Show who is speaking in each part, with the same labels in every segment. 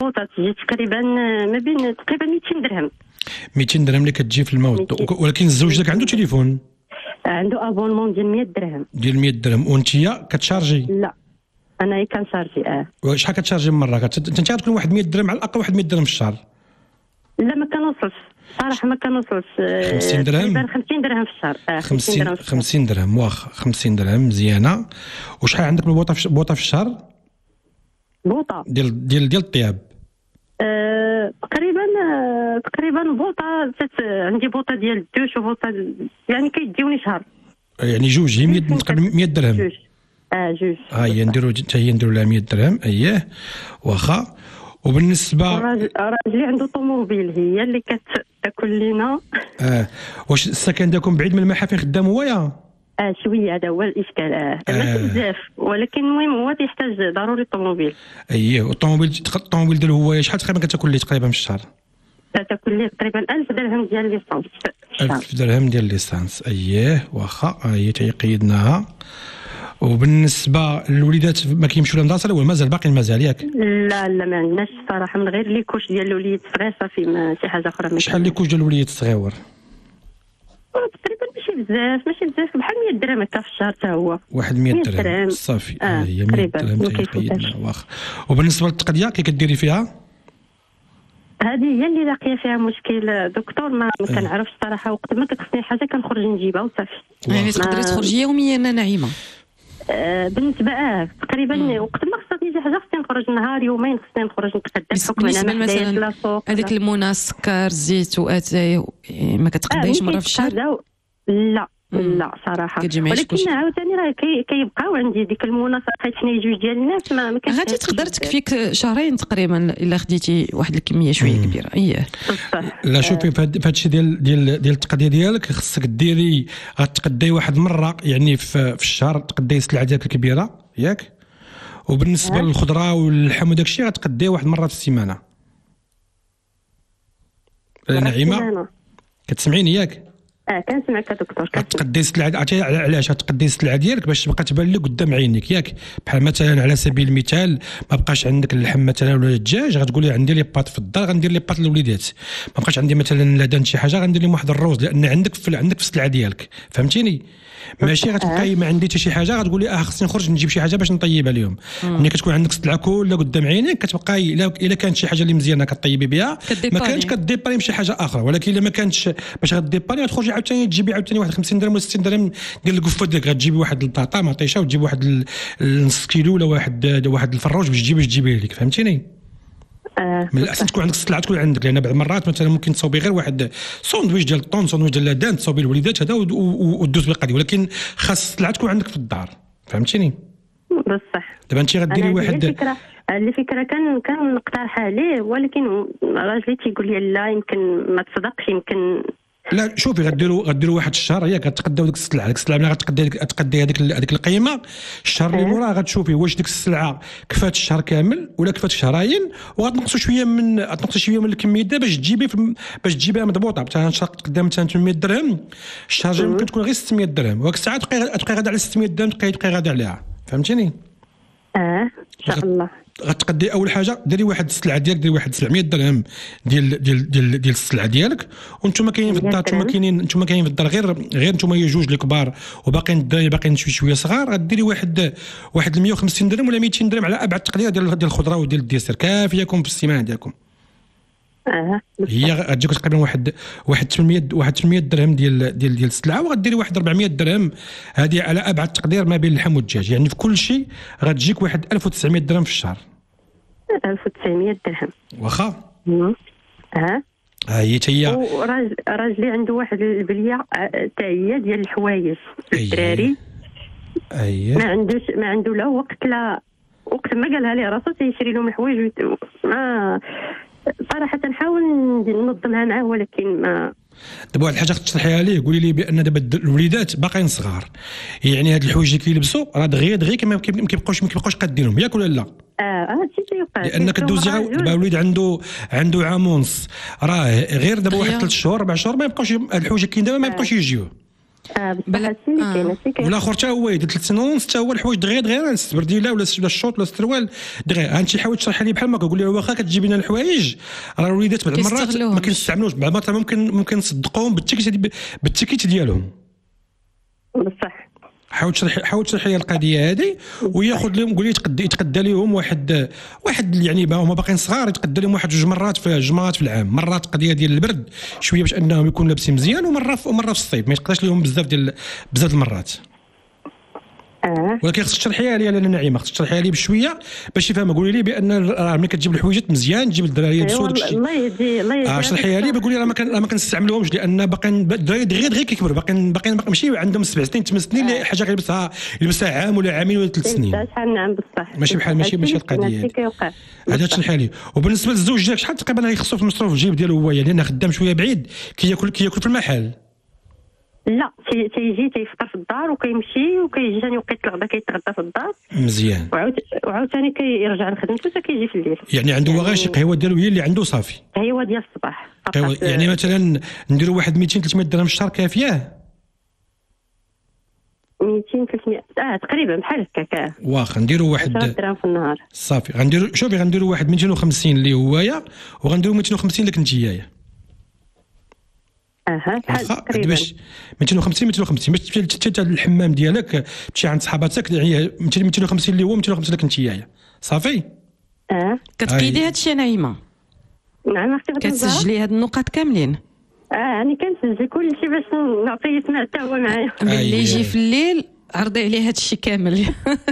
Speaker 1: بوطات جات تقريبا ما بين تقريبا 200 درهم.
Speaker 2: 200 درهم اللي كتجي في الموت. ولكن الزوج داك عنده تليفون؟
Speaker 1: عنده ابونمون ديال 100 درهم.
Speaker 2: ديال 100 درهم. وانتيا كتشارجي؟
Speaker 1: لا انا كنشارجي.
Speaker 2: شحال كتشارجي من مره؟ انت غتكون واحد 100 درهم على الاقل، واحد 100 درهم في الشهر.
Speaker 1: لا ما كنوصلش صراحه، ما كنوصلش.
Speaker 2: 50 درهم؟
Speaker 1: 50 درهم في الشهر.
Speaker 2: 50 درهم واخا. 50 درهم مزيانه. وشحال عندك من بوطه في الشهر؟
Speaker 1: بوطه
Speaker 2: ديال الطياب؟
Speaker 1: تقريبا بوطه. عندي بوطه ديال الدوش وبوطه يعني كيديوني شهر.
Speaker 2: يعني جوج، هي 100 درهم.
Speaker 1: جوج.
Speaker 2: هي نديرو لها 100 درهم. اييه واخا. وبالنسبه
Speaker 1: راجلي عنده طوموبيل هي اللي كتاكل لينا.
Speaker 2: واش السكن ديالكم بعيد من المحافل خدام هويا؟
Speaker 1: شويه، هذا هو الاشكال. ماشي بزاف، ولكن المهم هو تيحتاج ضروري الطوموبيل.
Speaker 2: اييه. والطوموبيل ديال هويا شحال تقريبا كتاكل ليه تقريبا في الشهر؟
Speaker 1: كتاكل ليه تقريبا 1000 درهم ديال ليسانس.
Speaker 2: 1000 درهم ديال ليسانس. اييه واخا. هي تيقيدناها. وبالنسبه للوليدات ما كيمشيو للمدرسه ولا مازال باقي المازال ياك؟
Speaker 1: لا ما عندناش صراحه، من غير لي كوش ديال الوليد الصغير صافي، ما شي حاجه اخرى.
Speaker 2: شحال لي كوش ديال الوليد الصغيور؟
Speaker 1: تقريبا ماشي بزاف بحال 100 درهم هكا في الشهر حتى هو.
Speaker 2: واحد 100 درهم صافي. هي 100 درهم تيقيدنا واخا. وبالنسبه للتقضيه كي كديري فيها؟
Speaker 1: هذه هي اللي لاقيه فيها مشكل دكتور. ما كنعرفش صراحه، وقت ما كتخصني حاجه كنخرج نجيبها وصافي.
Speaker 3: يعني تقدري تخرجي يوميا نعيمه؟
Speaker 1: بالنسبه تقريبا وقت ما خصني شي حاجه خصني نخرج نهار يومين، خصني نخرج نتقدى بحكم انا
Speaker 3: مثلا هذاك المنى، السكر، الزيت واتاي ما كتقدايش مره في الشهر؟
Speaker 1: لا صراحه. ولكن عاوتاني راه كيبقاو عندي ديك المنى حيت حنا جوج ديال الناس ما كاينش.
Speaker 3: غادي تقدر تكفيك شهرين تقريبا الا خديتي واحد الكميه شويه كبيره.
Speaker 2: لا شوفي في هذا الشيء ديال التقضيه ديالك خصك ديري غتقداي واحد المره يعني في الشهر تقداي السلعه ديالك الكبيره ياك. وبالنسبه للخضره واللحم وداك الشيء غتقداي واحد المره في السيمانه. نعيمه كتسمعيني ياك؟
Speaker 1: كنسمعك دكتور.
Speaker 2: كتقدي السلعه علاش تقدي السلعه ديالك باش تبقى تبان لك قدام عينيك ياك. بحال مثلا على سبيل المثال ما بقاش عندك اللحم مثلا ولا الدجاج، غتقولي عندي لي باط في الدار غندير لي باط للوليدات. ما بقاش عندي مثلا لدان شي حاجه غندير لهم واحد الروز، لان عندك في السلعه ديالك. فهمتيني؟ ماشي غتبقاي ما عندي حتى شي حاجه غتقولي خصني نخرج نجيب شي حاجه باش نطيبها اليوم. ملي كتكون عندك السلعه كلها قدام عينيك كتبقاي الا كانت شي حاجه اللي مزيانه كطيبي بها، ما كانش كديباري بشي حاجه اخرى. ولكن الا ما كانتش باش غديباري غتخرجي عاوتاني تجيبي عاوتاني واحد 50 درهم ولا 60 درهم ديال القفه ديالك. غتجيبي واحد البطاطا مطيشه وتجيب واحد نص كيلو ولا واحد الفروج باش تجيبيه لك. فهمتيني؟ من الاحسن تكون عندك السلعه تكون عندك، لان بعض المرات مثلا ممكن تصوبي غير واحد ساندويتش ديال الطون، ساندويتش ديال لادان، تصوبي الوليدات هذا ودوز بالقضيه. ولكن خاص السلعه تكون عندك في الدار. فهمتيني؟
Speaker 1: بصح.
Speaker 2: دابا انت غديري واحد
Speaker 1: الفكره كان نقترحها عليه، ولكن راجلي تيقول لي لا يمكن ما تصدقش يمكن.
Speaker 2: لا شوفي غديروا واحد الشهر ياك غتقداو ديك السلعه ملي غتقدي هذيك القيمه. الشهر اللي موراه غتشوفي واش ديك السلعه كفات الشهر كامل ولا كفات شهرين، وغتنقصوا شويه من الكميه دابا باش تجيبها مضبوطه. مثلا شهر تقدم مثلا 800 درهم، الشهر الجاي ممكن تكون غير 600 درهم، وهاك الساعه تبقى غادا على 600 درهم تبقى غادا عليها. فهمتيني؟
Speaker 1: ان شاء الله.
Speaker 2: غتقدي اول حاجه ديري واحد السلعه ديالك، ديري واحد 700 درهم ديال السلعه ديالك. وانتم كاينين في الدار، انتم كاينين في الدار غير انتم هي جوج الكبار وباقيين الدراري باقيين شويه صغار. غديري واحد 150 درهم ولا 200 درهم على ابعد تقدير ديال الخضره وديال الديسير كافيكم في السيمانه ديالكم. هي غتجيك تقريبا واحد 800 درهم ديال السلعه، وغديري واحد 400 درهم هذه على ابعد تقدير ما بين اللحم والدجاج. يعني في كل شيء غتجيك واحد 1900 درهم في الشهر.
Speaker 1: 1900 درهم
Speaker 2: واخا.
Speaker 1: هي راجلي عنده واحد البليه حتى هي ديال الحوايج الدراري. ما عنده لا وقت ما قالها لي راسو تيشري لهم الحوايج. صراحه نحاول ننظمها معاه ولكن ما.
Speaker 2: دابا واحد الحاجه تشرحيها ليه، قولي لي بان دابا الوليدات باقيين صغار، يعني هاد الحوايج اللي كيلبسوا راه دغيا ما كيبقاوش قادينهم ياك ولا لا؟
Speaker 1: هادشي تيوقع.
Speaker 2: لان كدوزي دابا الوليد عنده عام ونص، راه غير دابا واحد 3 شهور 4 شهور ما يبقاوش هاد الحوايج كاين دابا ما يبقاوش يجيو.
Speaker 1: بلا
Speaker 2: والاخر حتى هو يدير 3 سنين ونص، حتى هو الحوايج دغيا السبرديله ولا الشوط ولا السروال دغيا. انت حاول تشرح لي بحال ما كنقول لي واخا كتجيب لنا الحوايج راه الوليدات بعض المرات ما كنستعملوش، بعض المرات ممكن نصدقوهم بالتكيت ديالهم.
Speaker 1: بصح
Speaker 2: حاول تشرح لي القضيه هذه، وياخذ لهم قول لي يتقدى لهم واحد يعني هما باقيين صغار، يتقدى لهم واحد 2 مرات في العام، مرات قضيه ديال البرد شويه باش انهم يكونوا لابسين مزيان، ومره في الصيف ما يتقداش لهم بزاف المرات. ولكن خصك تشرحيها لي انا نعيمه، خصك تشرحيها لي بشويه باش يفهم. قولي لي بان راه ملي كتجيب الحويجات مزيان تجيب الدراري يلبسوا داكشي.
Speaker 1: الله يهدي
Speaker 2: شرحيها لي، بقولي راه ما كنستعملوهمش لان باقيين الدراري دغيا كيكبروا، باقيين ماشي عندهم 7 سنين 8 سنين حاجه يلبسها عام ولا عامين ولا 3 سنين.
Speaker 1: نعم بصح
Speaker 2: ماشي القضيه هذا تشرحها لي. وبالنسبه للزوج ديالك شحال تقريبا يخصو في المصروف الجيب ديالو هو، لان خدام شويه بعيد كياكل في المحل؟
Speaker 1: لا تيجي تيفطر في الدار وكيمشي وكيجي ثاني وقيت الغدا كيتغدى في الدار
Speaker 2: مزيان،
Speaker 1: وعاوتاني كيرجع لخدمته حتى كيجي في الليل.
Speaker 2: يعني عنده غير شي قهوه ديالو هي اللي عنده صافي،
Speaker 1: قهوه ديال الصباح
Speaker 2: يعني مثلا نديروا واحد 200 300 درهم في الشهر كافيه؟
Speaker 1: 200 300 تقريبا بحال هكاك.
Speaker 2: واخا نديروا واحد
Speaker 1: 10 درهم في النهار
Speaker 2: صافي. غنديروا واحد 250 اللي هوايا، وغنديروا 250 لك نتيايا.
Speaker 1: تقريبا
Speaker 2: باش 250 باش تمشي للحمام ديالك، تمشي عند صحاباتك، يعني 250 اللي هو 250 لك نتيايا صافي.
Speaker 3: كتقيدي هذا الشيء نعيمه؟
Speaker 1: نعم اختي
Speaker 3: كتسجلي هاد النقاط كاملين؟
Speaker 1: يعني كنسجل كل شيء باش نعطيه يسمع حتى هو معايا.
Speaker 3: اللي يجي في الليل عرضي عليه هذا الشيء كامل.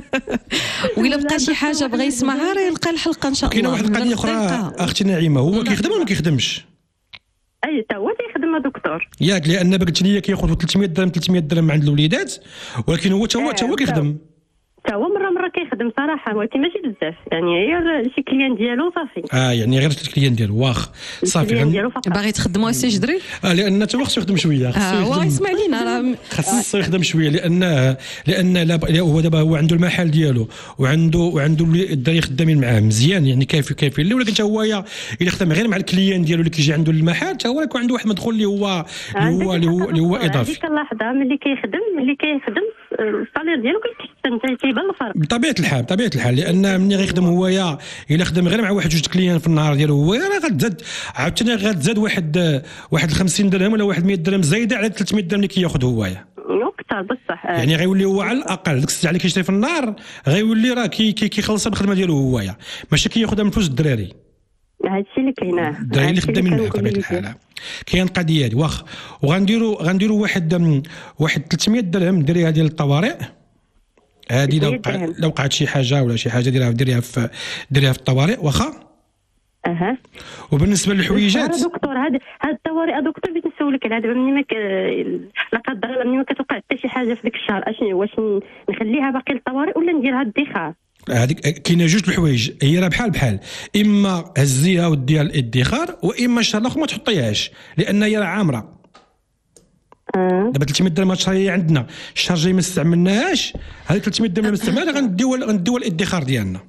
Speaker 3: وإلا بقى شي حاجه بغى يسمعها راه يلقى الحلقه ان شاء الله.
Speaker 2: كاينه واحد القضيه اخرى اختي نعيمه، هو كيخدم ولا ما كيخدمش؟
Speaker 1: حتى هو تيخدم دكتور
Speaker 2: ياك، لان قلت لي كياخذ 300 درهم عند الوليدات، ولكن هو حتى هو كيخدم.
Speaker 1: حتى هو مره كيخدم صراحه، ولكن ماشي بزاف، يعني غير شي كليان ديالو صافي.
Speaker 2: يعني غير الكليان ديالو واخ صافي.
Speaker 3: باغي تخدموا السي جدري؟
Speaker 2: لان حتى هو خصو يخدم شويه،
Speaker 3: هو يسمع لينا راه
Speaker 2: خصو يخدم شويه، لان هو دابا هو عنده المحل ديالو وعنده الدراري خدامين معاه مزيان، يعني كافي اللي، ولكن حتى هو الا خدم غير مع الكليان ديالو اللي كيجي عنده المحل، حتى هو يكون عنده واحد المدخول اللي هو اضافي.
Speaker 1: هذيك اللحظه ملي كيخدم الصالير ديالو كيبان الفرق
Speaker 2: بطبيعه الحال، لان ملي غيخدم هو الا خدم غير مع واحد 2 كليان في النهار ديالو هو راه غتزاد عاوتاني واحد 50 درهم ولا واحد 100 درهم زايده على 300 درهم اللي كياخذ هو
Speaker 1: اكثر بصح.
Speaker 2: يعني غيولي هو على الاقل ديك الساعه اللي كيشري في النهار غيولي راه كيخلص الخدمه ديالو هو، ماشي كياخذها من فلوس الدراري.
Speaker 1: هادشي اللي كاينه
Speaker 2: الدراري اللي خدامين معاه بطبيعه الحال. كاين القضيه هذه واخ، وغنديروا واحد 300 درهم ديريها ديال الطوارئ. هذه لو وقعت شي حاجه ولا شي حاجه ديريها في الطوارئ واخا. وبالنسبه للحويجات
Speaker 1: دكتور هاد الطوارئ دكتور بغيت نسولك على دابا ملي لا قدر الله ملي ما كتوقع حتى شي حاجه في ديك الشهر، واش نخليها باقي للطوارئ ولا نديرها الادخار؟
Speaker 2: هذيك كاينه 2 الحوايج، هي راه بحال اما هزيها وديها للادخار، واما الشهر الاخر ما تحطيهاش لان هي راه عامره. دابا 300 درهم هاد الشهر هي عندنا، الشهر الجاي ما استعملناهاش، هذيك 300 درهم اللي ما استعملناها غنديوها للادخار ديالنا.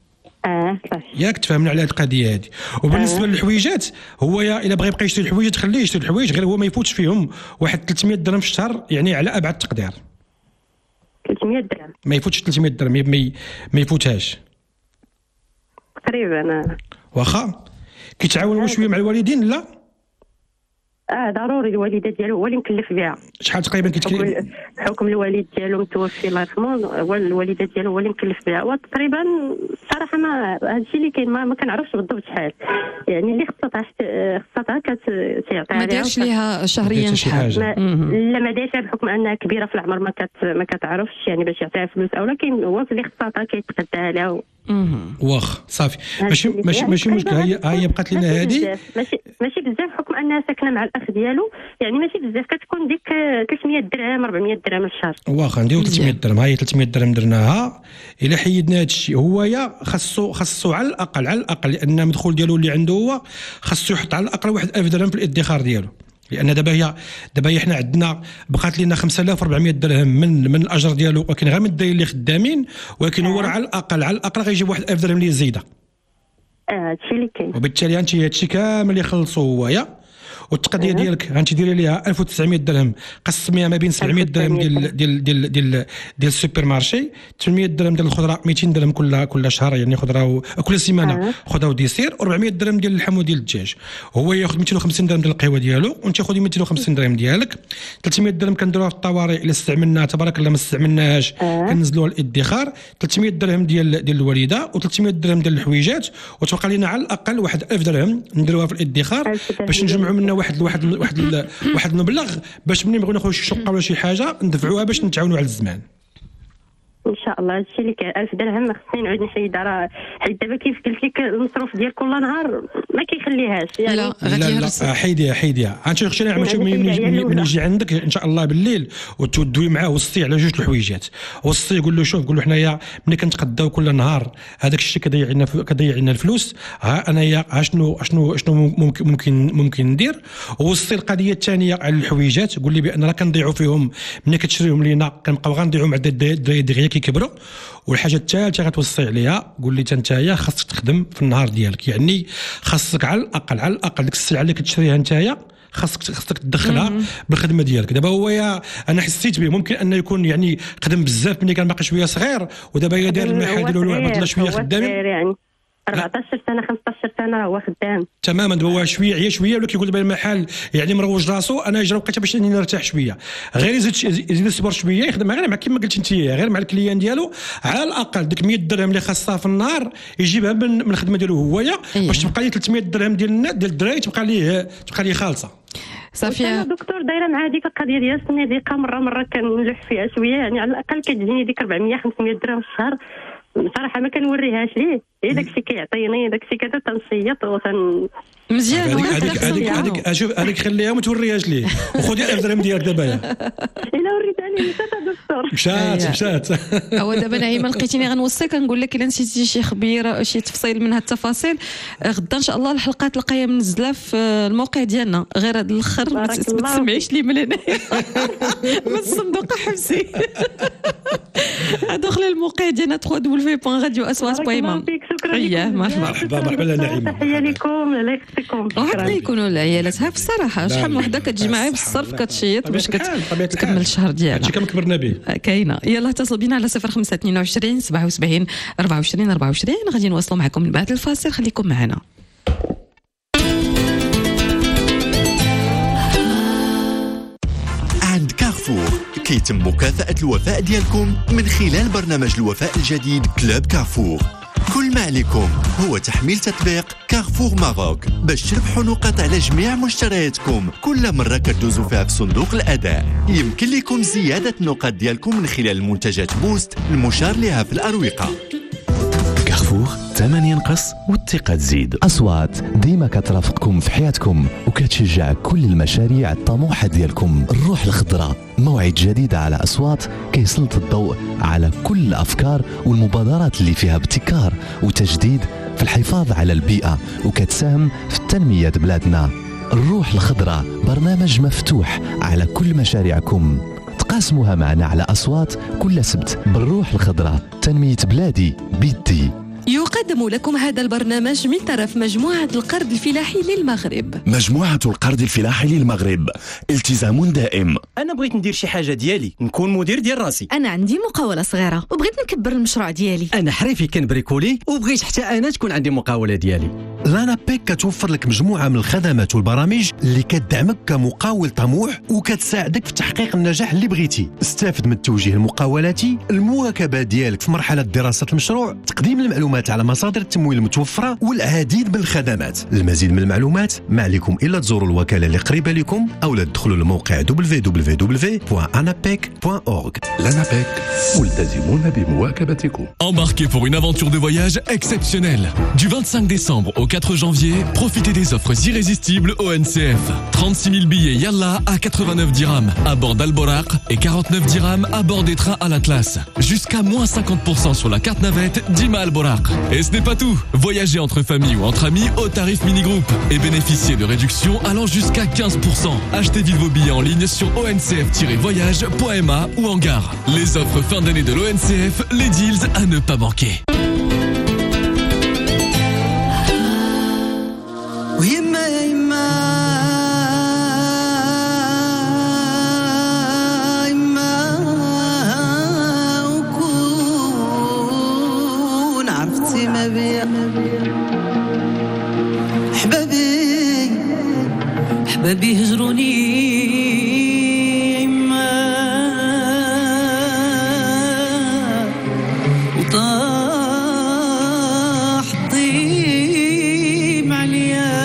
Speaker 2: ياك تفهمنا على هذه القضيه هذه. وبالنسبه للحويجات هو الا بغى يبقى يشري الحويجات خليه يشري الحوايج، غير هو ما يفوتش فيهم واحد 300 درهم في الشهر، يعني على ابعد تقدير
Speaker 1: 300 درهم
Speaker 2: ما يفوتش 300 درهم ما يفوتهاش
Speaker 1: تقريبا.
Speaker 2: واخا كيتعاونوا شويه مع الوالدين لا؟
Speaker 1: ضروري الوالده ديالو هو اللي مكلف بها.
Speaker 2: شحال تقريبا كتكلف؟
Speaker 1: حكم الوالد ديالو متوفي الله يرحمه، والوالده ديالو هو اللي مكلف بها، وتقريبا الصراحه ما هادشي اللي كاين ما كنعرفش بالضبط شحال، يعني اللي خصاتها كتعطيها
Speaker 3: ما دارش ليها شهريا شحال.
Speaker 1: لا ما دارش بحكم انها كبيره في العمر ما كتعرفش يعني باش يعطيها فلوس، او لكن هو اللي خصاتها كيتقداها لها.
Speaker 2: واخ صافي ماشي مشكل. هي بقات لنا هذه
Speaker 1: ماشي بزاف بحكم انها ساكنه مع الاخ ديالو، يعني ماشي بزاف، كتكون ديك 300 درهم 400 درهم الشهر. واخا نديرو 300 درهم. هاي 300 درهم درناها. الا حيدنا هذا الشيء هو خاصو على الاقل لان المدخول ديالو اللي عنده هو خاصو يحط على الاقل 1000 درهم في الادخار ديالو، لان دابا حنا عندنا بقات لنا 5400 درهم من الاجر ديالو، ولكن غير من الدراري اللي خدامين، ولكن هو على الاقل غيجيب 1000 درهم اللي زايده. هادشي اللي كاين.
Speaker 2: وبالتالي انت هادشي كامل يخلصوا هوايا، والتقضيه ديالك غنتديري ليها 1900 درهم قسميها ما بين 700 درهم ديال السوبر مارشي، 800 درهم ديال الخضره، 200 درهم كل شهر يعني خضره كل سيمانه خضره وديسير، و400 درهم ديال اللحم وديال الدجاج. هو ياخذ 250 درهم ديال القهوه ديالو وانت خذي 250 درهم ديالك. 300 درهم كنديروها في الطوارئ الا استعملناها تبارك الله، ما استعملناش كنزلوها للادخار. 300 درهم ديال الوالده و300 درهم ديال الحويجات، وتبقى لنا على الاقل 1000 درهم نديروها في الادخار باش نجمعوا منها واحد المبلغ باش ملي نبغيو ناخذ شي شقه ولا شي حاجه ندفعوها باش نتعاونوا على الزمان.
Speaker 1: ان شاء الله. هادشي اللي كاين 1000 درهم خصني نعود نحيدها، راه حيت دابا كيف قلت لك المصروف ديال كل نهار ما كيخليهاش يعني.
Speaker 2: لا حيديها غنمشي من يجي عندك ان شاء الله بالليل وتدوي معاه وسطي على 2 الحويجات، وسطي يقول له شوف، قول له حنايا ملي كنتقداو كل نهار هذاك الشيء كضيع لنا الفلوس، ها انايا شنو ممكن ندير. وسطي القضيه الثانيه على الحويجات، قول لي بان راه كنضيعوا فيهم ملي كتشريهم لينا كنبقاو غنضيعوا مع الدراري كيكبروا. والحاجه الثالثه غتوصي عليها، قول لي نتايا خاصك تخدم في النهار ديالك، يعني خاصك على الاقل ديك السلعه اللي كتشريها نتايا خاصك تدخلها بالخدمه ديالك. دابا هو انا حسيت به ممكن انه يكون يعني خدم بزاف ملي كان باقي شويه صغير، ودابا دار المحل ديالو عبد شويه خدامين
Speaker 1: يعني 14 سنه 15 سنه هو خدام
Speaker 2: تماما. دابا هو شويه ولا كيقول دابا المحل يعني مروج راسو، انا اجا وقيته باش نرتاح شويه، غير يزيد الصبر شويه يخدم غير مع كيما قلت انت، غير مع الكليان ديالو على الاقل ديك 100 درهم اللي خاصها في النهار يجيبها من الخدمه ديالو هويا باش تبقى ليه 300 درهم ديال الدراري تبقى ليه خالصه.
Speaker 3: صافيه
Speaker 1: دكتور دايره مع هذيك القضيه ديال الصناديقه مره كنلح فيها شويه، يعني على الاقل كتجيني ديك 400 500 درهم في الشهر صراحه ما كنوريهاش ليه، داكشي كيعطيني داكشي كذا تنصيط
Speaker 3: مزيان.
Speaker 2: هذيك خليها وما توريهاش ليه، وخذي 1000 درهم ديالك دابا.
Speaker 1: الا وريتها لي دكتور
Speaker 2: مشات.
Speaker 3: هو دابا نعيمه لقيتيني غنوصيك كنقول لك الا نسيتي شي خبيره شي تفصيل من هاد التفاصيل غدا ان شاء الله الحلقه تلقايها منزله في الموقع ديالنا، غير هذا الاخر ما تسمعيش لي من هنايا من الصندوق حبسي. ادخل الموقع ديالنا www.radioaswas.com.
Speaker 1: شكرا.
Speaker 2: مرحبا نعيمه.
Speaker 1: تحيه لكم، الله يخليكم.
Speaker 3: وحنا يكونوا العيالات ها بصراحه شحال من وحده كتجي معايا بالصرف كتشيط باش تكمل الشهر ديالها.
Speaker 2: هادشي كما كبرنا به.
Speaker 3: كاينه. يلا اتصل بينا على 0522 77 24. غادي نواصلوا معكم من بعد الفاصل، خليكم معنا.
Speaker 4: عند كارفور كيتم مكافأة الوفاء ديالكم من خلال برنامج الوفاء الجديد كلوب كارفور. كل ما عليكم هو تحميل تطبيق كارفور ماروك باش تربحوا نقاط على جميع مشترياتكم كل مرة كدوزوا فيها في صندوق الأداء. يمكن لكم زيادة النقاط ديالكم من خلال منتجات بوست المشار لها في الأروقة.
Speaker 5: كارفور، الثمن ينقص والثقة تزيد. أصوات ديما كترافقكم في حياتكم وكتشجع كل المشاريع الطموحة ديالكم. الروح الخضراء، موعد جديد على أصوات كيسلط الضوء على كل الأفكار والمبادرات اللي فيها ابتكار وتجديد في الحفاظ على البيئة وكتساهم في التنمية بلادنا. الروح الخضراء برنامج مفتوح على كل مشاريعكم، تقاسموها معنا على أصوات كل سبت. بالروح الخضراء تنمية بلادي بيدي.
Speaker 3: يقدم لكم هذا البرنامج من طرف مجموعة القرض الفلاحي للمغرب.
Speaker 5: مجموعة القرض الفلاحي للمغرب، التزام دائم.
Speaker 6: أنا بغيت ندير شي حاجة ديالي، نكون مدير ديال راسي.
Speaker 7: أنا عندي مقاولة صغيرة وبغيت نكبر المشروع ديالي.
Speaker 6: أنا حريفي كنبريكولي وبغيت حتى أنا تكون عندي مقاولة ديالي.
Speaker 8: لانابيك كتوفر لك مجموعة من الخدمات والبرامج اللي كتدعمك كمقاول طموح وكتساعدك في تحقيق النجاح اللي بغيتي. استافد من التوجيه المقاولاتي، المواكبة ديالك في مرحلة دراسة المشروع، تقديم المعلومات على مصادر التمويل المتوفرة والعديد من الخدمات. المزيد من المعلومات ما عليكم إلا تزوروا الوكالة اللي قريبة لكم أو تدخلوا للموقع www.anapec.org.
Speaker 9: L'ANAPEC, ملتزمون بمواكبتكم.
Speaker 10: Embarquez pour une aventure de voyage exceptionnelle. Du 25 décembre au 4 janvier, profitez des offres irrésistibles ONCF. 36 000 billets Yalla à 89 dirhams à bord d'Alboraq et 49 dirhams à bord des trains à l'Atlas. Jusqu'à moins 50% sur la carte navette d'Ima Alboraq. Et ce n'est pas tout. Voyagez entre familles ou entre amis au tarif mini-groupe et bénéficiez de réductions allant jusqu'à 15%. Achetez vite vos billets en ligne sur oncf-voyage.ma ou en gare. Les offres fin d'année de l'ONCF, les deals à ne pas manquer.
Speaker 11: بابي هجروني وطاح الطيم عليا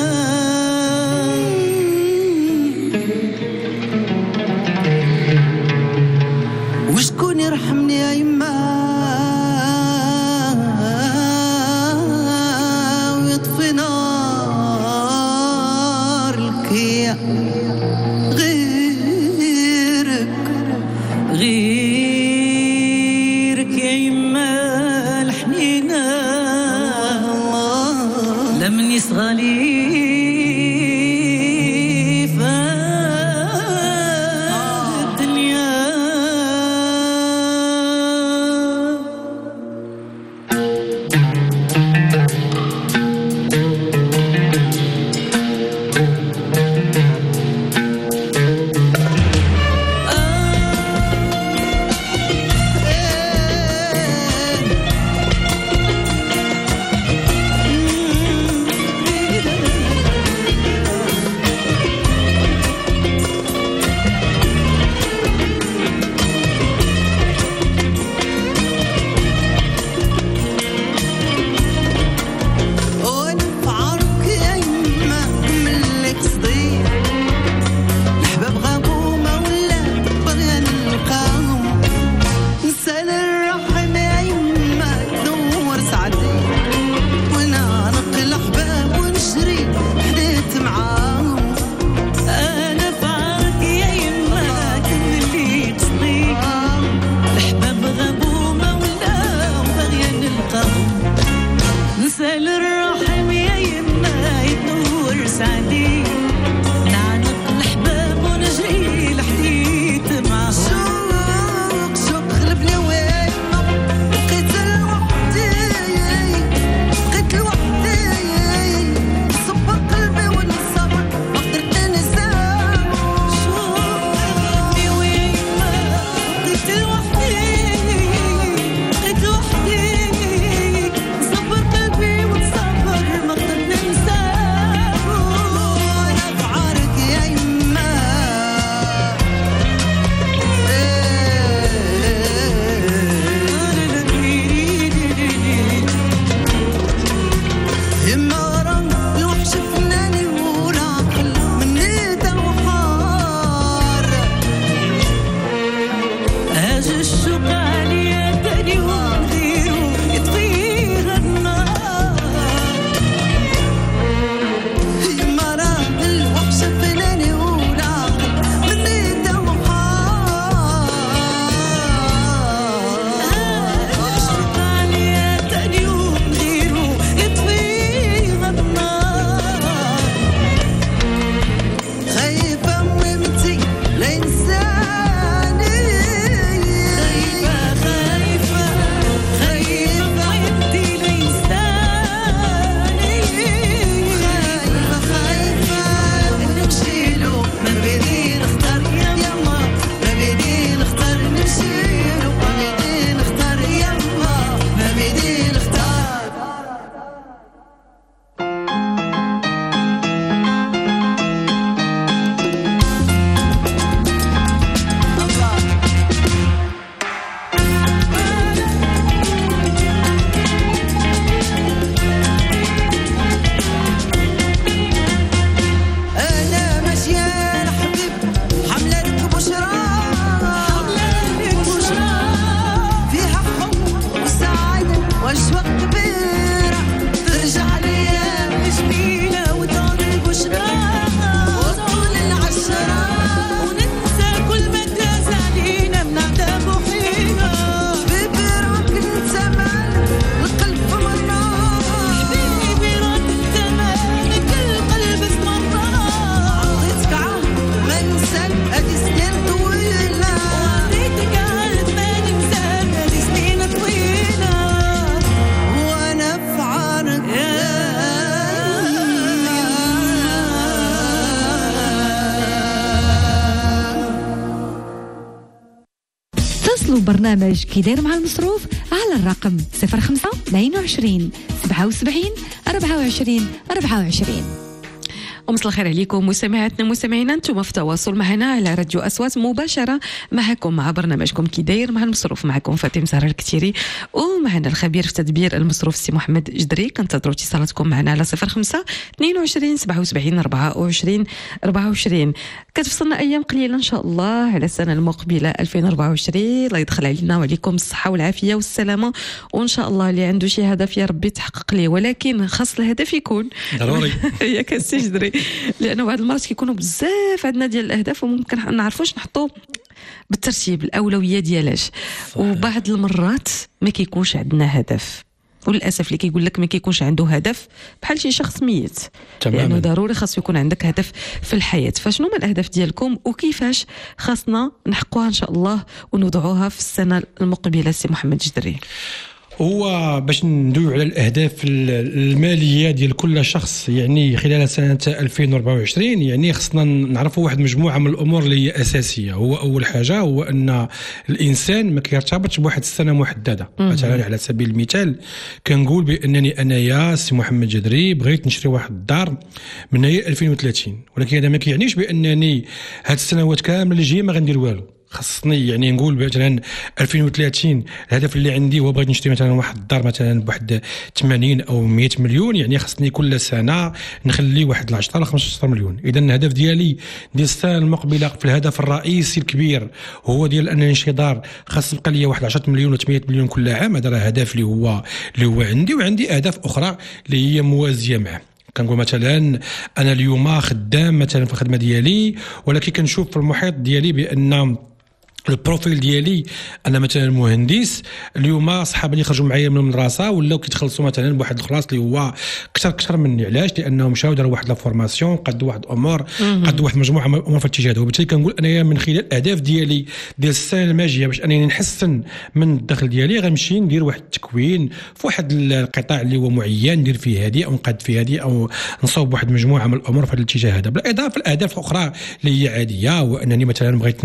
Speaker 11: وشكون يرحمني يا يما ويطفي نار الكيا غيرك يا يما الحنينة لمن يصغالي
Speaker 7: برنامج كي داير مع المصروف على الرقم 05 22 77 24 24.
Speaker 3: ومساء الخير عليكم مستمعاتنا مستمعينا، انتم في تواصل معنا على راديو أصوات مباشرة معكم مع برنامجكم كي داير مع المصروف. معكم فاطمة زهرة الكتيري ومعنا الخبير في تدبير المصروف سي محمد جدري. كنتظروا اتصالاتكم معنا على 05 22 77 24 24. كتفصلنا ايام قليله ان شاء الله على السنه المقبله 2024. الله يدخل علينا وعليكم الصحه والعافيه والسلامه، وان شاء الله اللي عنده شي هدف يا ربي تحقق ليه، ولكن خاص الهدف يكون ضروري ياك السي جدري، لانه بعض المرات كيكونوا بزاف عندنا ديال الاهداف وممكن ما نعرفوش نحطوا بالترتيب الاولويه ديالاش، وبعض المرات ما كيكونش عندنا هدف. وللاسف اللي كيقول لك ما كيكونش عنده هدف بحال شي شخص ميت، لانه ضروري خاص يكون عندك هدف في الحياه. فشنو هما الاهداف ديالكم وكيفاش خاصنا نحققوها ان شاء الله ونوضعوها في السنه المقبله سي محمد جدري؟
Speaker 2: هو باش ندوي على الاهداف الماليه ديال كل شخص يعني خلال سنه 2024، يعني خصنا نعرفوا واحد مجموعه من الامور اللي هي اساسيه. هو اول حاجه هو ان الانسان ما كيرتبطش بواحد السنه محدده. مثلا على سبيل المثال كنقول بانني انايا سي محمد جدري بغيت نشري واحد الدار من هي 2030، ولكن هذا ما كيعنيش بانني هاد السنوات كامل اللي جايه ما غندير والو. خصني يعني نقول مثلا 2030 الهدف اللي عندي هو بغيت نشتري مثلا واحد الدار مثلا بواحد 80 او 100 مليون، يعني خصني كل سنه نخلي واحد 10 ولا 15 مليون. اذا الهدف ديالي ديال السنه المقبله في الهدف الرئيسي الكبير هو ديال انني نشري دار خاص يبقى لي واحد 10 مليون و 8 مليون كل عام. هذا راه هدف اللي هو عندي، وعندي اهداف اخرى اللي هي موازيه معه. كنقول مثلا انا اليوم خدام مثلا في الخدمه ديالي، ولكن كنشوف في المحيط ديالي بان البروفيل ديالي انا مثلا مهندس. اليوم صحابي اللي خرجوا معايا من المدرسه ولاو كيتخلصوا مثلا بواحد الخلاص اللي هو كثر مني. علاش؟ لانهم مشاو داروا واحد لا فورماسيون، قدوا واحد الامور، قدوا واحد مجموعه من الامور في الاتجاه هذا. وبالتالي كنقول انايا من خلال الاهداف ديالي ديال السنه الماجيه باش انني نحسن من الدخل ديالي غنمشي ندير واحد التكوين في واحد القطاع اللي هو معين، ندير فيه هذه او نقاد فيه هذه او نصوب واحد مجموعه من الامور في هذا الاتجاه هذا. بالاضافه الاهداف الاخرى اللي هي عاديه، وانني مثلا بغيت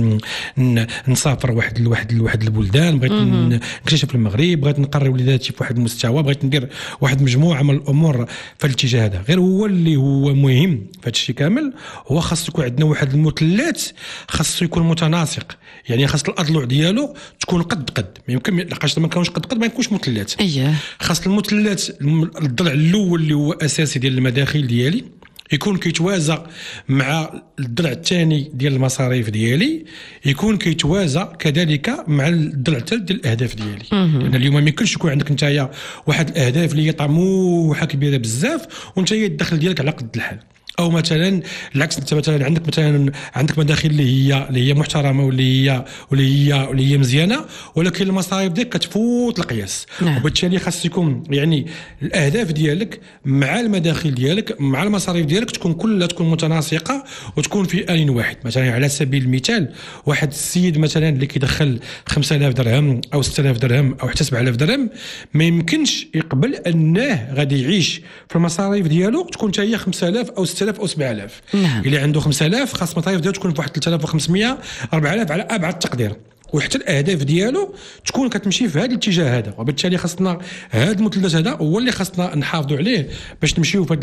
Speaker 2: نسافر واحد البلدان، بغيت نكتشف المغرب، بغيت نقرب وليداتي في واحد المستوى، بغيت ندير واحد مجموعه من الامور في الاتجاه هذا. غير هو اللي هو مهم في هذا الشيء كامل هو خاص يكون عندنا واحد المثلث، خاص يكون متناسق. يعني خاص الاضلع ديالو تكون قد ما يمكن، لقاش ما كانوش قد ما يكونش مثلث. خاص المثلث الضلع الاول اللي هو اساسي ديال المداخل ديالي يكون كيتوازى مع الضلع الثاني ديال المصاريف ديالي، يكون كيتوازى كذلك مع الضلع الثالث ديال الاهداف ديالي. لان اليوم ما يمكنش يكون عندك نتايا واحد الاهداف اللي هي طموحه كبيره بزاف وانت الدخل ديالك على قد الحال، او مثلا العكس انت مثلا عندك مداخل اللي هي محترمه واللي هي مزيانه، ولكن المصاريف ديالك كتفوت القياس. وبالتالي خاص يكون يعني الاهداف ديالك مع المداخل ديالك مع المصاريف ديالك تكون كلها تكون متناسقه وتكون في آن واحد. مثلا على سبيل المثال واحد السيد مثلا اللي كيدخل 5000 درهم او 6000 درهم او حتى 7000 درهم ما يمكنش يقبل انه غادي يعيش في المصاريف ديالو تكون حتى هي 5000 او 6000 او 7000. اللي عنده 5000 خاص المصاريف ديالو تكون في واحد 3500 4000 على ابعد التقدير، وحتى الاهداف ديالو تكون كتمشي في هذا الاتجاه هذا. وبالتالي خاصنا هذا المثلث هذا هو اللي خاصنا نحافظوا عليه باش نمشيو في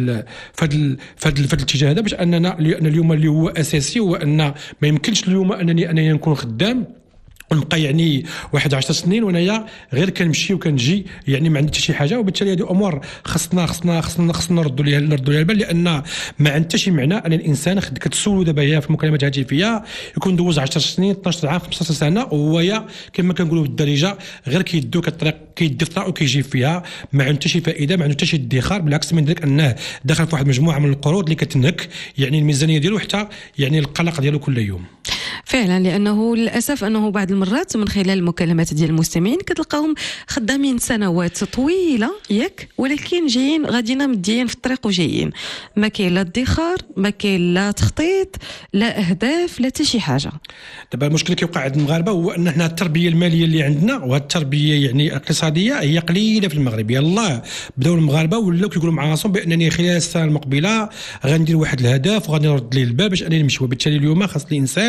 Speaker 2: هذا الاتجاه هذا، باش اننا اليوم اللي هو اساسي هو ان ما يمكنش اليوم انني نكون خدام ونبقى يعني واحد 10 سنين وانايا غير كنمشي وكنجي يعني ما عندي حتى شي حاجه. وبالتالي هذه امور خصنا نردوا ليها البال، لان ما عندها شي معنى ان الانسان كتسولو دابا هي في مكالمات هاتفيه يكون دوز 10 سنين 12 عام 15 سنه وهو كما كنقولوا بالدارجه غير كيدوك الطريق كيدي في الطريق وكيجي فيها، ما عنده حتى شي فائده، ما عنده حتى شي ادخار. بالعكس من ذلك انه دخل في واحد مجموعه من القروض اللي كتنهك يعني الميزانيه ديالو حتى يعني القلق ديالو كل يوم.
Speaker 3: فعلا، لانه للاسف انه بعض المرات من خلال المكالمات ديال المستمعين كتلقاهم خدامين سنوات طويله ياك، ولكن جايين غاديين مديين في الطريق وجايين، ما كاين لا ادخار، ما كاين لا تخطيط، لا اهداف، لا حتى شي حاجه.
Speaker 2: دابا المشكل كيوقع عند المغاربه هو ان حنا التربيه الماليه اللي عندنا والتربيه يعني الاقتصاديه هي قليله في المغرب. يلاه بداو المغاربه ولاو كيقولوا مع راسهم بانني خلال السنه المقبله غندير واحد الهدف وغادي نرد ليه الباب باش انني نمشي. وبالتالي اليوم خاص الانسان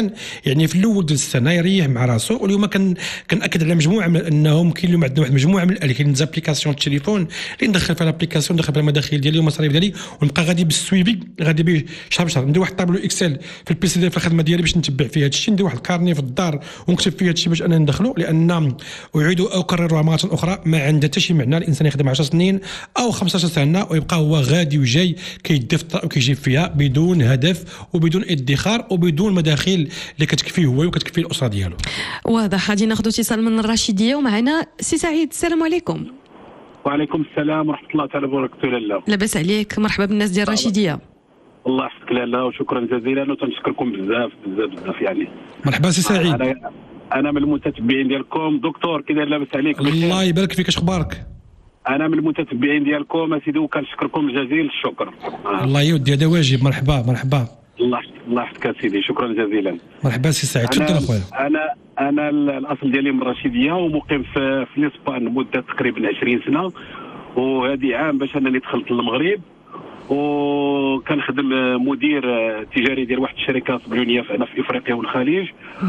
Speaker 2: يعني في الاول ديال السنه يريح مع راسو. واليوم كنأكد على مجموعه من انهم كاين اليوم عندنا واحد المجموعه من كاين زابليكاسيون التليفون اللي ندخل فيها لابليكاسيون، ندخل فيها المداخيل ديالي والمصاريف ديالي، ونبقى غادي بالسويفي غادي به شهر بشهر. ندير واحد طابلو اكسل في البيسي ديال في الخدمه ديالي باش نتبع فيه هذا الشيء، ندير واحد الكارني في الدار ونكتب فيه هذا الشيء باش انا ندخلو، لان اعيد اكررها مره اخرى ما عندها حتى شي معنى الانسان يخدم 10 سنين او 15 سنه ويبقى هو غادي وجاي كيدفطر وكيجيب فيها بدون هدف وبدون ادخار وبدون مداخيل اللي كتكفيه هو وكتكفي الاسره ديالو.
Speaker 3: واضح. غادي ناخذ اتصال من الرشيديه ومعنا سي سعيد. السلام عليكم.
Speaker 12: وعليكم السلام ورحمه الله تعالى وبركاته. لاله
Speaker 3: لاباس عليك؟ مرحبا بالناس ديال الرشيديه.
Speaker 12: الله يحفظك لاله وشكرا جزيلا وتنشكركم بزاف يعني.
Speaker 2: مرحبا سي سعيد.
Speaker 12: انا من المتتبعين ديالكم. دكتور كي داير؟ لاباس عليك؟
Speaker 2: الله يبارك فيك. اش اخبارك؟
Speaker 12: انا من المتتبعين ديالكم اسيدي وكنشكركم جزيل الشكر.
Speaker 2: الله يودي هذا واجب. مرحبا مرحبا.
Speaker 12: الله يحفظك سيدي شكرا جزيلا.
Speaker 2: مرحبا سي سعيد. تفضل اخويا.
Speaker 12: انا الاصل ديالي من الرشيديه ومقيم في الاسبان مده تقريبا 20 سنه، وهذه عام باش انني دخلت للمغرب وكنخدم مدير تجاري ديال واحد الشركه صبيونيه هنا في افريقيا والخليج،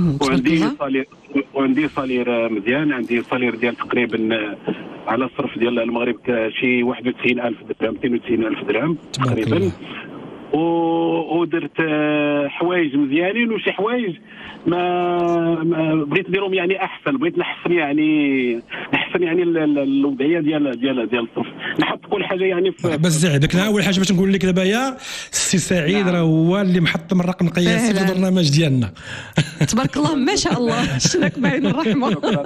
Speaker 12: وعندي صالير مزيان. عندي صالير ديال تقريبا على الصرف ديال المغرب شي 91,000 درهم 92,000 درهم تقريبا. ودرت حوايج مزيانين وشي حوايج ما بغيت نديرهم يعني احسن، بغيت نحسن يعني الوضعيه ديال الصرف، نحط كل حاجه يعني في
Speaker 2: بس زعدك. اول حاجه باش نقول لك دابا يا السي سعيد راه هو اللي محطم الرقم القياسي في البرنامج ديالنا.
Speaker 3: تبارك الله ما شاء الله. شناك بعين الرحمه.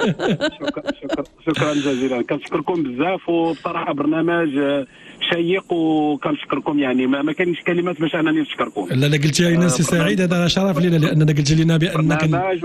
Speaker 12: شكرا جزيلا. كنشكركم بزاف وبصراحه برنامج شيق وكنشكركم يعني ما كاينش كلمات باش انني نشكركم.
Speaker 2: لا قلتيها لنا سي سعيد هذا شرف لنا لاننا قلت لنا بانك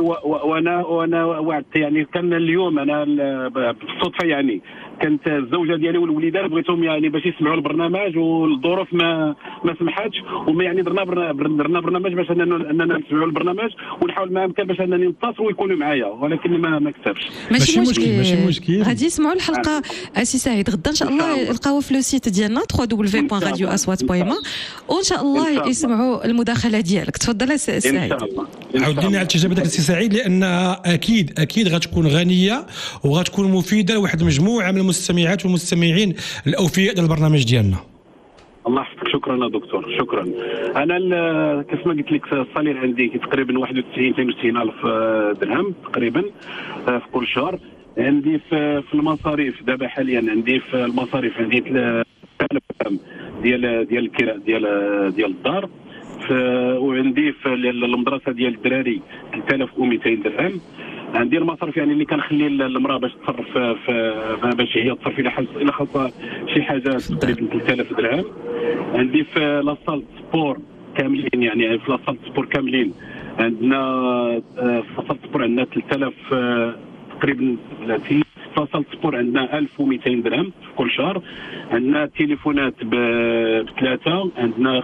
Speaker 12: وانا وعدت يعني كان اليوم انا بالصدفه يعني كانت الزوجه ديالي والوليدات بغيتهم يعني باش يسمعوا البرنامج والظروف ما سمحتش، وما يعني درنا برنامج باش اننا نسمعوا البرنامج ونحاول ما امكن باش انني نتصل ويكونوا معايا، ولكن ما كتبش.
Speaker 3: ماشي مشكل. غادي يسمعوا الحلقه سي سعيد غدا ان شاء الله يلقاوها في لو سيت ديالنا www.radioaswat.ma وان شاء الله يسمعوا المداخله ديالك. تفضل سي سعيد.
Speaker 2: عاود لنا على تجربتك سي سعيد لانها اكيد غتكون غنيه وغتكون مفيده لواحد مجموعه من المستمعات والمستمعين الاوفياء ديال البرنامج ديالنا.
Speaker 12: الله يحفظك. شكرا يا دكتور شكرا. انا كيف ما قلت لك الصالير عندي تقريبا 91 الف درهم تقريبا في كل شهر. عندي في المصاريف دابا حاليا عندي في المصاريف عندي 3000 درهم ديال الكراء ديال الدار، وعندي في المدرسه ديال الدراري 3200 درهم. عندي المصاريف يعني اللي كنخلي المراه باش تصرف باش هي تصرف الى خاصها شي حاجه تقريبا 3000 درهم. عندي في لاصال سبور كاملين يعني في لاصال سبور كاملين عندنا في لاصال سبور عندنا 3000 تقريبا 30. في لاصال سبور عندنا 1200 درهم في كل شهر. عندنا تليفونات بثلاثه عندنا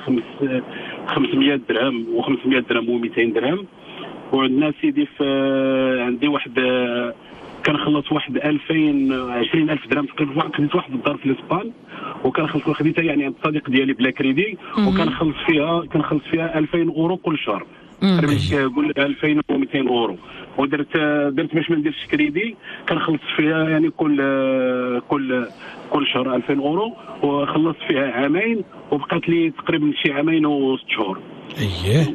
Speaker 12: 500 درهم و500 درهم و200 درهم. وعندنا سيدي عندي واحد كنخلص واحد 20,000 درهم تقريبا. خديت واحد الدار في الاسبان خديتها يعني عند الصديق ديالي بلا كريدي وكنخلص فيها 2000 اورو كل شهر تقريبا قول 2200 اورو. ودرت باش ما نديرش كريدي كنخلص فيها يعني كل شهر 2000 اورو وخلصت فيها عامين وبقات لي تقريبا شي عامين و6 شهور.
Speaker 2: اييه.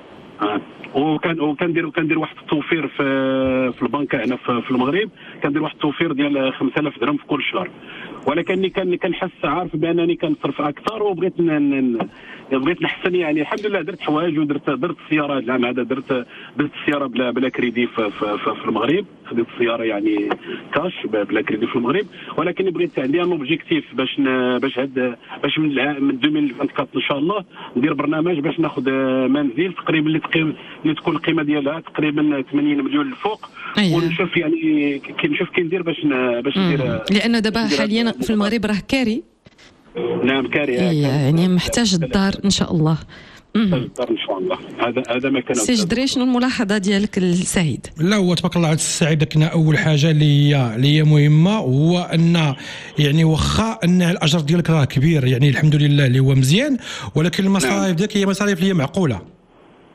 Speaker 12: وكندير واحد التوفير في البنك هنا في المغرب. كندير واحد التوفير ديال 5000 درهم في كل شهر، ولكنني كنحس عارف بانني كنصرف اكثر وبغيت نحسن يعني. الحمد لله درت حوايج ودرت السياره العام هذا درت السياره بلا كريدي في المغرب. خديت السياره يعني كاش بلا كريدي في المغرب، ولكن بغيت عندي ان اوبجيكتيف باش من 2024 ان شاء الله ندير برنامج باش ناخذ منزل تقريبا اللي تكون القيمه ديالها تقريبا 80 مليون للفوق. ونشوف يعني نشوف كي ندير باش ندير
Speaker 3: لان دابا حاليا في المغرب راه كاري.
Speaker 12: نعم كاري
Speaker 3: يعني محتاج الدار ان شاء الله.
Speaker 12: الدار ان شاء الله. هذا ما كان.
Speaker 3: سي جدري شنو الملاحظه ديالك السعيد؟
Speaker 2: لا هو تبارك الله على السعيد. لكن اول حاجه اللي هي مهمه هو ان يعني واخا ان الاجر ديالك راه كبير يعني الحمد لله اللي هو مزيان، ولكن المصاريف ديالك هي مصاريف اللي هي معقوله.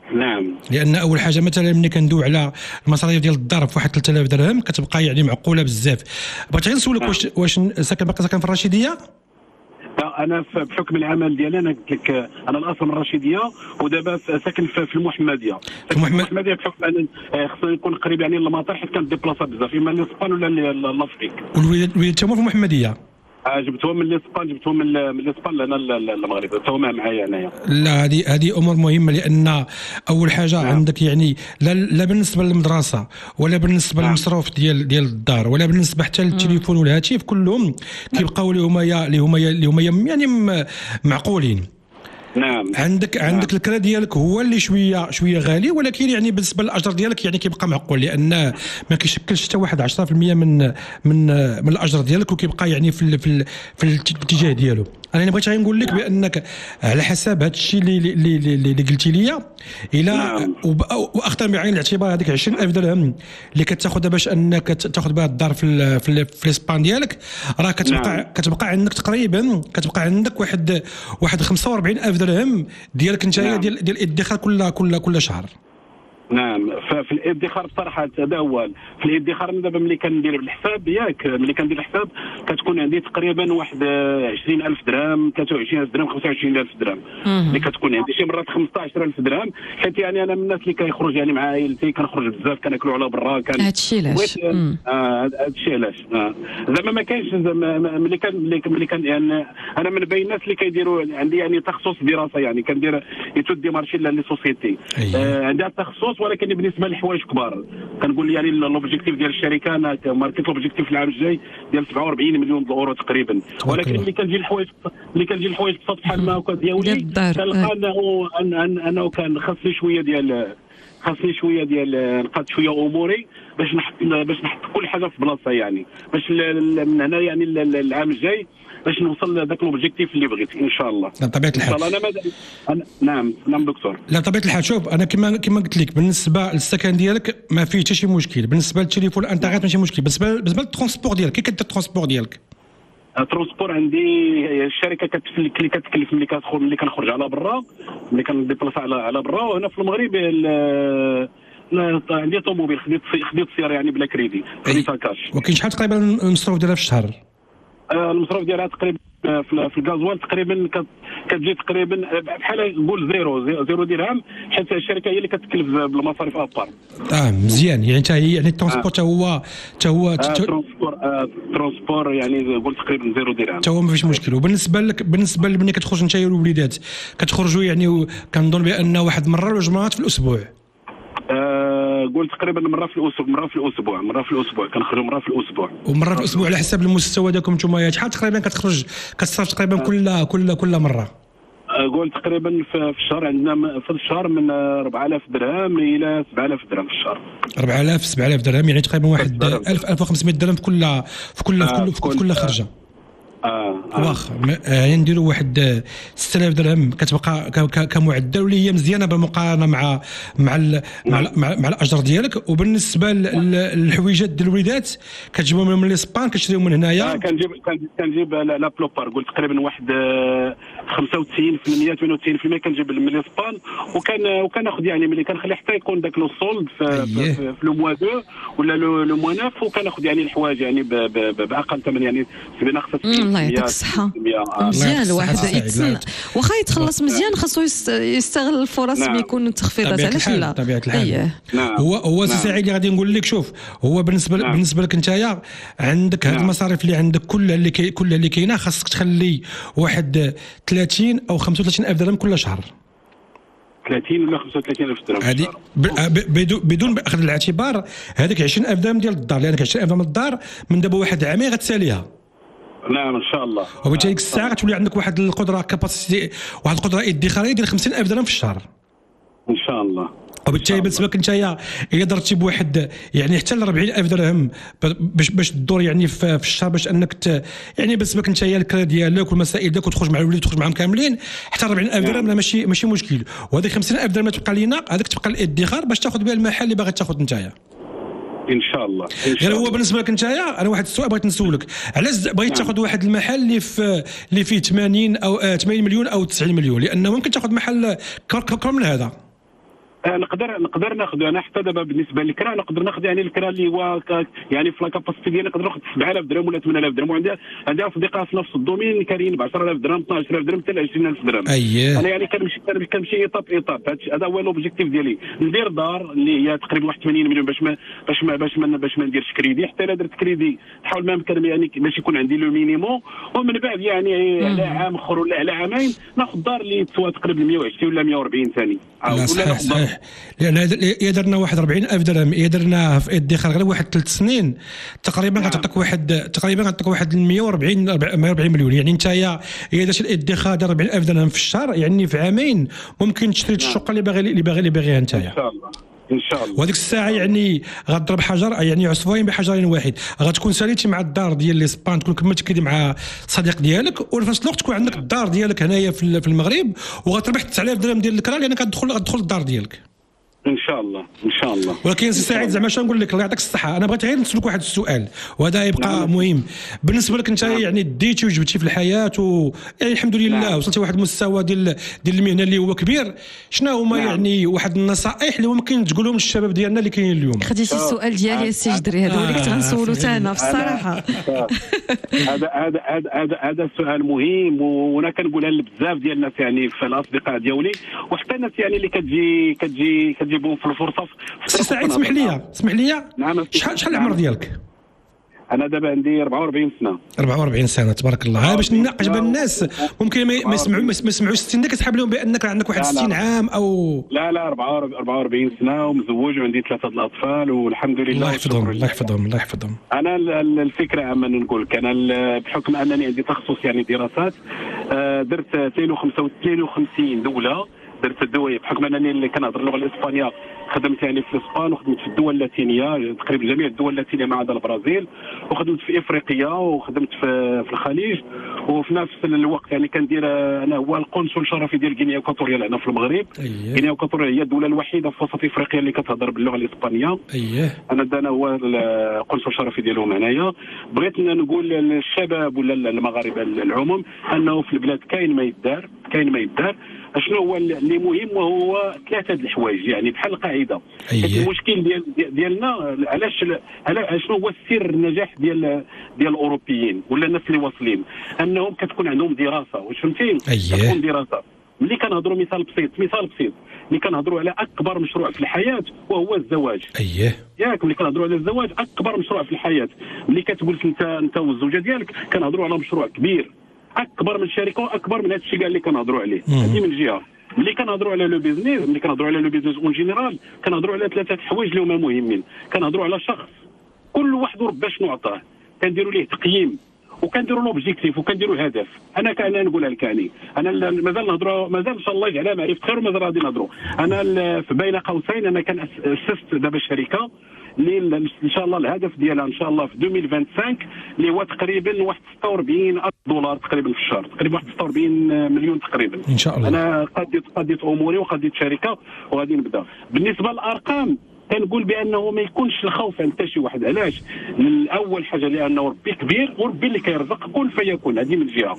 Speaker 12: نعم.
Speaker 2: لان اول حاجه مثلا ملي كندوي على المصاريف ديال الدار في واحد 3000 درهم كتبقى يعني معقوله بزاف. بغيت غير نسولك واش ساكن في الرشيديه؟
Speaker 12: انا بحكم العمل ديالي انا قلت لك انا الاصل من الرشيديه ودابا ساكن في المحمديه. المحمديه بحكم ان خصني نكون قريب يعني للمطار حيت كنديبلاصا بزاف اما لاسبان ولا لافريك.
Speaker 2: والوليدات تما في المحمديه؟
Speaker 12: جبتهم من لاسبان جبتهم من لاسبان لهنا للمغرب توما معايا انايا.
Speaker 2: لا هذه امور مهمه لان اول حاجه عندك يعني لا بالنسبه للمدرسه ولا بالنسبه للمصروف ديال الدار ولا بالنسبه حتى للتليفون والهاتف كلهم كيبقاو اللي هما يعني معقولين.
Speaker 12: نعم.
Speaker 2: عندك الكرا ديالك هو اللي شويه غالي ولكن يعني بالنسبه للاجر ديالك يعني كيبقى معقول لان ما كيشكلش حتى واحد 10% من الاجر ديالك وكيبقى يعني في الاتجاه ديالو. انا بغيت غير نقول لك بانك على حسب هذا الشيء اللي قلتي لي الى واخطر بعين الاعتبار هذيك 20000 درهم اللي كتاخذها باش انك تاخذ بها الدار في الاسبان ديالك راه كتبقى عندك تقريبا كتبقى عندك واحد 45000 درهم ديالك انت ديال الادخار كل شهر.
Speaker 12: نعم. ففي الادخار بصراحه هذا هو في الادخار دابا ملي كندير بالحساب ياك ملي كندير الحساب كتكون عندي تقريبا واحد 20000 درهم 23000 درهم 25000 درهم اللي كتكون عندي شي مرات 15000 درهم حيت يعني انا من الناس اللي كيخرج يعني مع عائلتي كنخرج بزاف كناكلوا على برا
Speaker 3: هادشي علاش
Speaker 12: هادشي علاش زعما ما كاينش ملي كان يعني انا من بين الناس اللي كيديروا عندي يعني تخصص دراسه يعني كندير ايتود دي مارشي لي سوسيتي عندي التخصص ولكن بالنسبه للحوايج كبار كنقول يعني لوبجيكتيف ديال الشركه انا ماركت لوبجيكتيف العام الجاي ديال 47 مليون اورو تقريبا ولكن اللي كنجي الحوايج بسط بحال ما هكا ديالي كنلقى انه كان خاصني شويه ديال نقاد شويه اموري باش نحط كل حاجه في بلاصه يعني باش من هنا يعني العام الجاي باش نوصل لذاك لوبجيكتيف اللي بغيت ان شاء الله.
Speaker 2: بطبيعه الحال.
Speaker 12: ان شاء الله نعم دكتور.
Speaker 2: لا بطبيعه الحال شوف انا كما قلت لك بالنسبه للسكن ديالك ما فيه حتى شي مشكل، بالنسبه للتليفون الانترنت ماشي مشكل، بالنسبه للترونسبور ديالك كي كدير الترونسبور ديالك؟
Speaker 12: الترونسبور عندي الشركه كتكلف ملي كنخرج على برا ملي كنديبلاصا على برا وهنا في المغرب عندي طوموبيل خديت سياره يعني بلا كريدي خديتها كاش.
Speaker 2: وكاين شحال تقريبا المصروف ديالها في الشهر؟
Speaker 12: المصروف ديالها تقريبا في الغازوال تقريبا كتجي تقريبا بحال نقول زيرو درهم حيت الشركه هي اللي كتكلف بالمصاريف ابار.
Speaker 2: مزيان يعني حتى هي يعني الترونسبور حتى هو
Speaker 12: ترونسبور يعني قلت تقريبا 0 درهم
Speaker 2: حتى هو ما فيش مشكل. وبالنسبه ملي كتخرج انت والوليدات كتخرجوا يعني كنظن بان واحد المره ولا جوج مرات في الاسبوع؟
Speaker 12: قلت تقريبا مره في الاسبوع كنخرجوا مره في الاسبوع
Speaker 2: ومره في الاسبوع على حسب المستوى ديالكم نتوما شحال تقريبا كتصرف تقريبا كل مره؟
Speaker 12: قلت تقريبا في الشهر عندنا في الشهر من 4000 درهم الى 7000 درهم في الشهر.
Speaker 2: 4000 7000 درهم يعني تقريبا واحد 1500 درهم في كل خرجه. واخا يعني نديروا واحد 6000 درهم كتبقى كمعدل واللي هي مزيانه بالمقارنه مع الاجر ديالك. وبالنسبه للحويجات ديال الوليدات كتجيبهم من الاسبان كتشريهم من هنايا؟
Speaker 12: كنجيب لا بلوبار قلت تقريبا واحد 95% 98% كنجيب من الاسبان وكناخذ يعني ملي كنخلي حتى يكون داك لو سولد في لو موا 2 ولا لو موا 9 وكناخذ يعني الحوايج يعني باقل ثمن يعني سبينا خصها
Speaker 3: الله يعطيك الصحة. مزيان الواحد يتسنى واخا يتخلص مزيان خاصو يستغل الفرص ملي يكونوا التخفيضات علاش لا؟
Speaker 2: طبيعة الحال. هو سي سعيد اللي غادي نقول لك شوف هو بالنسبة لك نتايا عندك هاد المصاريف اللي عندك كلها اللي كاينه خاصك تخلي واحد 30 أو 35 ألف درهم كل شهر.
Speaker 12: 30 ولا 35 ألف درهم
Speaker 2: هذه بدون اخذ الاعتبار هذيك 20,000 درهم ديال الدار لانك 20,000 درهم الدار من دابا واحد عامين غتساليها.
Speaker 12: نعم ان شاء الله.
Speaker 2: وبالتالي ديك الساعه غتولي عندك واحد القدره كاباسيتي واحد القدره ادخاريه ديال 50,000 درهم في الشهر
Speaker 12: ان شاء الله.
Speaker 2: وبالتالي بالنسبه لك نتايا الا درتي بواحد يعني حتى ل 40,000 درهم باش تدور يعني في الشهر باش انك يعني بالنسبه لك نتايا الكرا ديالك والمسائل ديالك وتخرج مع الوليد وتخرج معهم كاملين حتى 40,000 درهم ماشي مشكل. وهذيك 50,000 درهم تبقى لينا هذيك تبقى الادخار باش تاخذ بها المحل اللي باغي تاخذ نتايا
Speaker 12: ان شاء الله.
Speaker 2: غير هو بالنسبه لك نتايا انا واحد السؤال بغيت نسولك علاش بغيت تاخذ واحد المحل اللي فيه 80 مليون او 90 مليون لانه ممكن تاخذ محل كبر من هذا؟
Speaker 12: نقدر ناخذ انا حتى دابا بالنسبه للكرا نقدر ناخذ يعني الكرا اللي هو يعني في لاكاباسيتي ديالي نقدر ناخذ 7000 درهم ولا 8000 درهم، وعندي اصدقاء في نفس الدومين كاريين ب 10000 درهم 12000 درهم حتى ل 20000 درهم. انا يعني كنمشي ايطاب هذا هو لوبجيكتيف ديالي، ندير دار اللي هي تقريبا 81 مليون باش ما نديرش كريدي. حتى الا درت كريدي نحاول ما امكن يعني باش يكون عندي لو مينيموم، ومن بعد يعني على عام اخر ولا على عامين ناخذ دار اللي تسوى تقريبا 120 ولا 140 ثاني.
Speaker 2: صحيح لان اذا درنا 41000 درهم درناه في ادخار غير واحد 3 سنين تقريبا غتعطيك واحد 140 مليون. يعني انت اذا درت الادخار 40000 درهم في الشهر يعني في عامين ممكن تشري الشقه اللي باغيها انت
Speaker 12: ان شاء الله.
Speaker 2: وهذيك الساعه يعني غتضرب حجر يعني عصفورين بحجر واحد، غتكون ساليتي مع الدار ديال ليسبان، تكون كملتي كريدي مع صديق ديالك، وفي نفس الوقت تكون عندك الدار ديالك هنايا في المغرب، وغتربح 9000 درهم ديال الكرا لانك غتدخل الدار ديالك
Speaker 12: ان شاء الله.
Speaker 2: ولكن سي سعيد زعما شنو نقول لك، الله يعطيك الصحه، انا بغيت غير نسولك واحد السؤال وهذا يبقى مهم بالنسبه لك انت. يعني ديتي وجبتي في الحياه يعني الحمد لله وصلتي لواحد المستوى ديال المهنه اللي هو كبير. شنو هما يعني واحد النصائح اللي ممكن تقولهم للشباب ديالنا اللي كاينين اليوم؟
Speaker 3: خديتي السؤال ديالي السي جدري، هذا هو اللي كنت غنسولو حتى انا بصراحه.
Speaker 12: هذا سؤال مهم، وانا كنقولها لبزاف ديال الناس يعني في الاصدقاء ديالي وحتى الناس يعني اللي كتجي في الفرصه.
Speaker 2: سي سعيد اسمح لي
Speaker 12: نعم.
Speaker 2: شحال العمر ديالك؟
Speaker 12: انا دابا عندي 44 سنه.
Speaker 2: 44 سنه تبارك الله. باش نناقش بين الناس ممكن ما يسمعوش السن ديك، كتحب لهم بانك عندك واحد 60 عام او
Speaker 12: لا 44 سنه ومزوج وعندي 3 الاطفال والحمد لله.
Speaker 2: الله يحفظهم.
Speaker 12: انا الفكره عما نقول لك، انا بحكم انني عندي تخصص يعني دراسات، درت 52 دوله، درت الدول بحكم انني اللي كنهضر اللغه الاسبانيه. خدمت يعني في الاسبان وخدمت في الدول اللاتينيه، تقريبا جميع الدول اللاتينيه ما عدا البرازيل، وخدمت في افريقيا وخدمت في الخليج. وفي نفس الوقت يعني كندير انا هو القنصل الشرفي ديال غينيا وكاتوريا هنا في المغرب. غينيا وكاتوريا هي الدوله الوحيده في وسط افريقيا اللي كتهضر باللغه الاسبانيه. انا هو القنصل الشرفي ديالهم هنايا. بغيت نقول للشباب ولا المغاربه العموم انه في البلاد كاين ما يدار. شنو هو اللي مهم، وهو 3 الحوايج يعني بحال القاعده. المشكل ديالنا علاش شنو هو السر النجاح ديال الاوروبيين ولا الناس اللي واصلين، انهم كتكون عندهم دراسه. واش فهمتي؟ كتكون دراسه. ملي كنهضروا مثال بسيط ملي كنهضروا على اكبر مشروع في الحياه وهو الزواج. ياك ملي كنهضروا على الزواج اكبر مشروع في الحياه، ملي كتقول انت والزوجه ديالك كنهضروا على مشروع كبير اكبر من الشركه واكبر من هذا الشيء اللي كنهضروا عليه. هذه من جهه. ملي كنهضروا على لو بيزنس اون جينيرال كنهضروا على 3 حوايج اللي هما مهمين. كنهضروا على شخص كل واحد وربا شنو عطاه، كنديروا ليه تقييم وكنديروا لوبجيكتيف وكنديروا الهدف. انا نقولها لك يعني انا مازال نهضروا مازال ان شاء الله يجعلها معرفه خير ومازال غادي نهضروا. انا في بين قوسين انا اسست دابا شركه اللي ان شاء الله الهدف ديالها ان شاء الله في 2025 اللي هو تقريبا واحد 46 ألف دولار تقريبا في الشهر، تقريبا واحد 46 مليون تقريبا
Speaker 2: ان شاء الله.
Speaker 12: انا قديت اموري وقديت شركه وغادي نبدا. بالنسبه للارقام كنقول بانه ما يكونش الخوف عند حتى شي واحد. علاش؟ اول حاجه لانه ربي كبير وربي اللي كيرزق كل فيكون. هذه من جهه.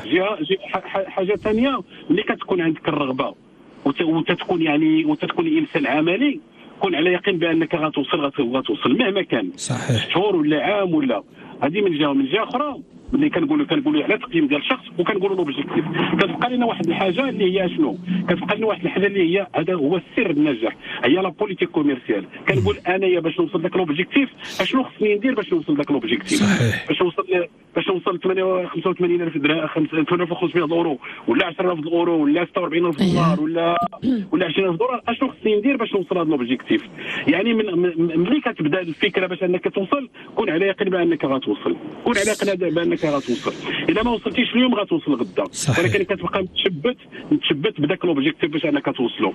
Speaker 12: حاجه ثانيه ملي كتكون عندك الرغبه وتتكون انسان عملي، كون على يقين بانك غتوصل مهما كان.
Speaker 2: صحيح.
Speaker 12: شهور ولا عام ولا. هذه من جهه اخرى ملي كنقولوا على تقييم ديال الشخص وكنقولوا لوبجيكتيف، كتبقى لنا واحد الحاجه اللي هي شنو؟ كتبقى لنا واحد الحاجه اللي هي هذا هو السر النجاح، هي لا بوليتيك كوميرسيال. كنقول انايا باش نوصل لك لوبجيكتيف اشنو خصني ندير باش نوصل لك لوبجيكتيف؟ باش نوصل 85,000 درهم 8500 اورو ولا 10,000 اورو ولا 46,000 دولار ولا 20,000 دولار، اشنو خصني ندير باش نوصل هذا لوبجيكتيف؟ يعني ملي كتبدا الفكره باش انك توصل كون على يقين بانك غتوصل، كون على يقين بانك غتوصل. اذا ما وصلتيش اليوم غتوصل غدا، ولكن كتبقى متشبت بداك لوبجيكتيف باش انك توصلوا.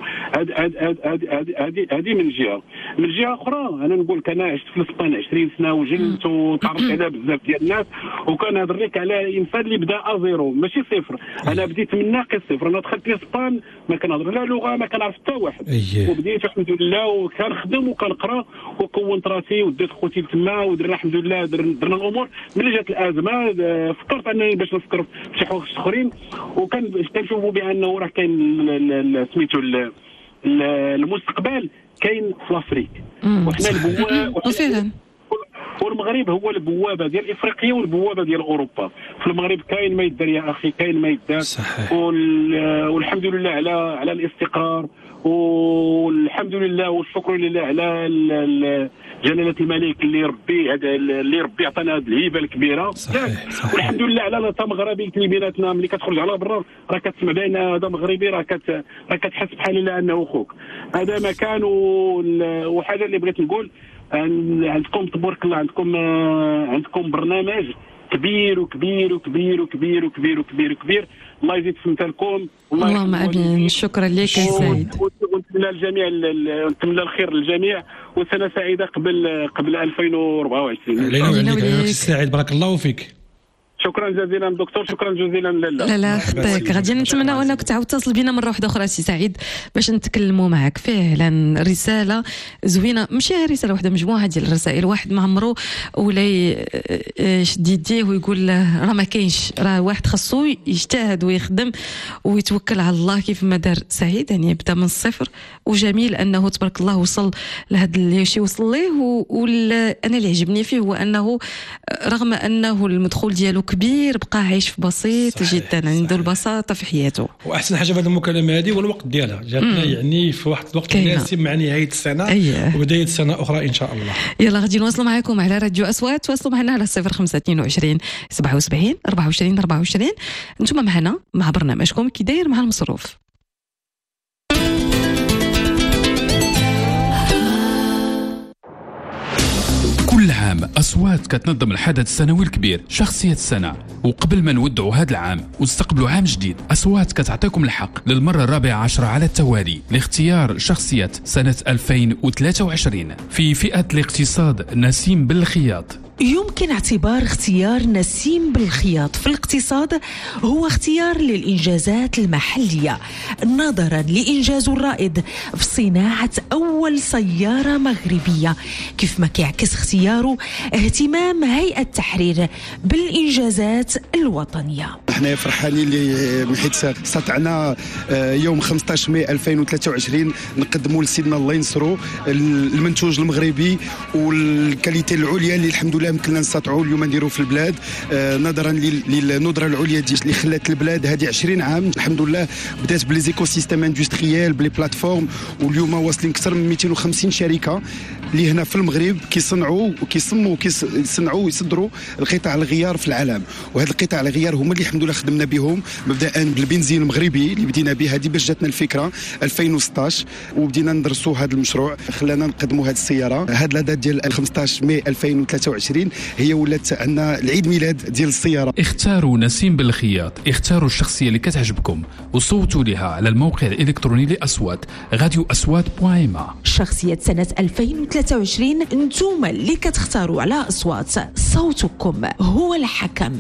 Speaker 12: هذه من جهه اخرى انا نقول لك انا عشت في الاسبان 20 سنه وجلت وتعرفت على بزاف ديال الناس، وكنهضر لك على انسان اللي بدا ازيرو ماشي صفر. انا بديت من ناقص صفر، انا دخلت الاسبان ما كنهضر لا لغه ما كنعرف حتى واحد. وبديت الحمد لله وكنخدم وكنقرا وكونت راسي وديت خوتي تما ودرنا الحمد لله درنا الامور. ملي جات الازمه فكرت انني باش نفكر في شي حوايج اخرين، وكنشوفوا بانه راه كاين سميتو المستقبل كاين في لافريك، وحنا البوابه والمغرب هو البوابه ديال افريقيا والبوابه ديال اوروبا. في المغرب كاين ما يدار يا اخي، كاين ما يدار، والحمد لله على الاستقرار، والحمد لله والشكر لله على جلاله الملك اللي ربي عطانا هذه الهيبه الكبيره. صحيح. والحمد لله على الوطن المغربي اللي بيناتنا، ملي كتخرج على برا راه كتسمع بان هذا مغربي، راه كتحس بحال الا انه اخوك. هذا مكان. وحاجه اللي بغيت نقول، عندكم تبارك الله عندكم برنامج كبير وكبير وكبير وكبير وكبير وكبير وكبير. الله يزيد في مثالكم.
Speaker 3: اللهم امين. شكرا لك يا سعيد.
Speaker 12: ونتمنى الجميع، نتمنى الخير للجميع، وسنه سعيده قبل 2024.
Speaker 2: علينا سعيد، بارك الله فيك.
Speaker 12: شكرا جزيلا دكتور، شكرا جزيلا لاله.
Speaker 3: لا خطيك. غادي نتمنى انك تعاود تتصل بينا مره واحده اخرى سي سعيد باش نتكلموا معك. فعلا رساله زوينه، ماشي رساله واحده، مجموعه ديال الرسائل. واحد ما عمرو ولا يشد يديه ويقول راه ما كاينش، راه واحد خاصو يجتهد ويخدم ويتوكل على الله كيف ما دار سعيد، يعني يبدا من الصفر. وجميل انه تبارك الله وصل لهذا اللي شي وصل ليه. انا اللي عجبني فيه هو انه رغم انه المدخول ديالو كبير بقى عايش في بسيط جدا، عنده البساطه في حياته.
Speaker 2: واحسن حاجه في هذه المكالمه هذه هو الوقت ديالها، جاتنا يعني في واحد الوقت مناسب مع نهايه السنه وبدايه سنه اخرى ان شاء الله.
Speaker 3: يلا غادي نواصلوا معكم على راديو اصوات. تواصلوا معنا على 0522 77 24 24. انتم معنا مع برنامجكم كي داير مع المصروف.
Speaker 9: كل عام أصوات كتنظم الحدث السنوي الكبير شخصية السنة. وقبل ما نودعوا هذا العام ونستقبلوا عام جديد، أصوات كتعطيكم الحق للمرة 14 على التوالي لاختيار شخصية سنة 2023 في فئة الاقتصاد نسيم بالخياط.
Speaker 13: يمكن اعتبار اختيار نسيم بالخياط في الاقتصاد هو اختيار للإنجازات المحلية، نظرا لإنجازه الرائد في صناعة أول سيارة مغربية، كيف ما كيعكس اختياره اهتمام هيئة التحرير بالإنجازات الوطنية.
Speaker 14: احنا فرحانين من حيث استطعنا يوم 15 ماي 2023 نقدموا لسيدنا الله ينصرو المنتوج المغربي والكاليتي العليا اللي الحمد لله يمكننا نستطيعوا اليوم نديروا في البلاد، نظرا للندره العليا اللي خلات البلاد هذه 20 عام الحمد لله. بدات بلي زيكو سيستيم اندستريال بلي بلاتفورم، واليوم واصلين اكثر من 250 شركه اللي هنا في المغرب كيصنعوا وكيصنعوا ويصدروا القطع الغيار في العالم. وهذا القطع الغيار هما اللي الحمد لله خدمنا بهم، مبدئيا بالبنزين المغربي اللي بدينا به، هذه باش جاتنا الفكره 2016 وبدينا ندرسوا هذا المشروع خلانا نقدموا هذه السياره. هذه لا دات ديال 15 ماي 2023 هي ولات عندنا العيد ميلاد ديال السياره.
Speaker 9: اختاروا نسيم بالخياط، اختاروا الشخصيه اللي كتعجبكم وصوتوا لها على الموقع الالكتروني لاصوات radioaswat.ma.
Speaker 13: شخصيه سنه 2023 انتم اللي كتختاروا على اصوات، صوتكم هو الحكم.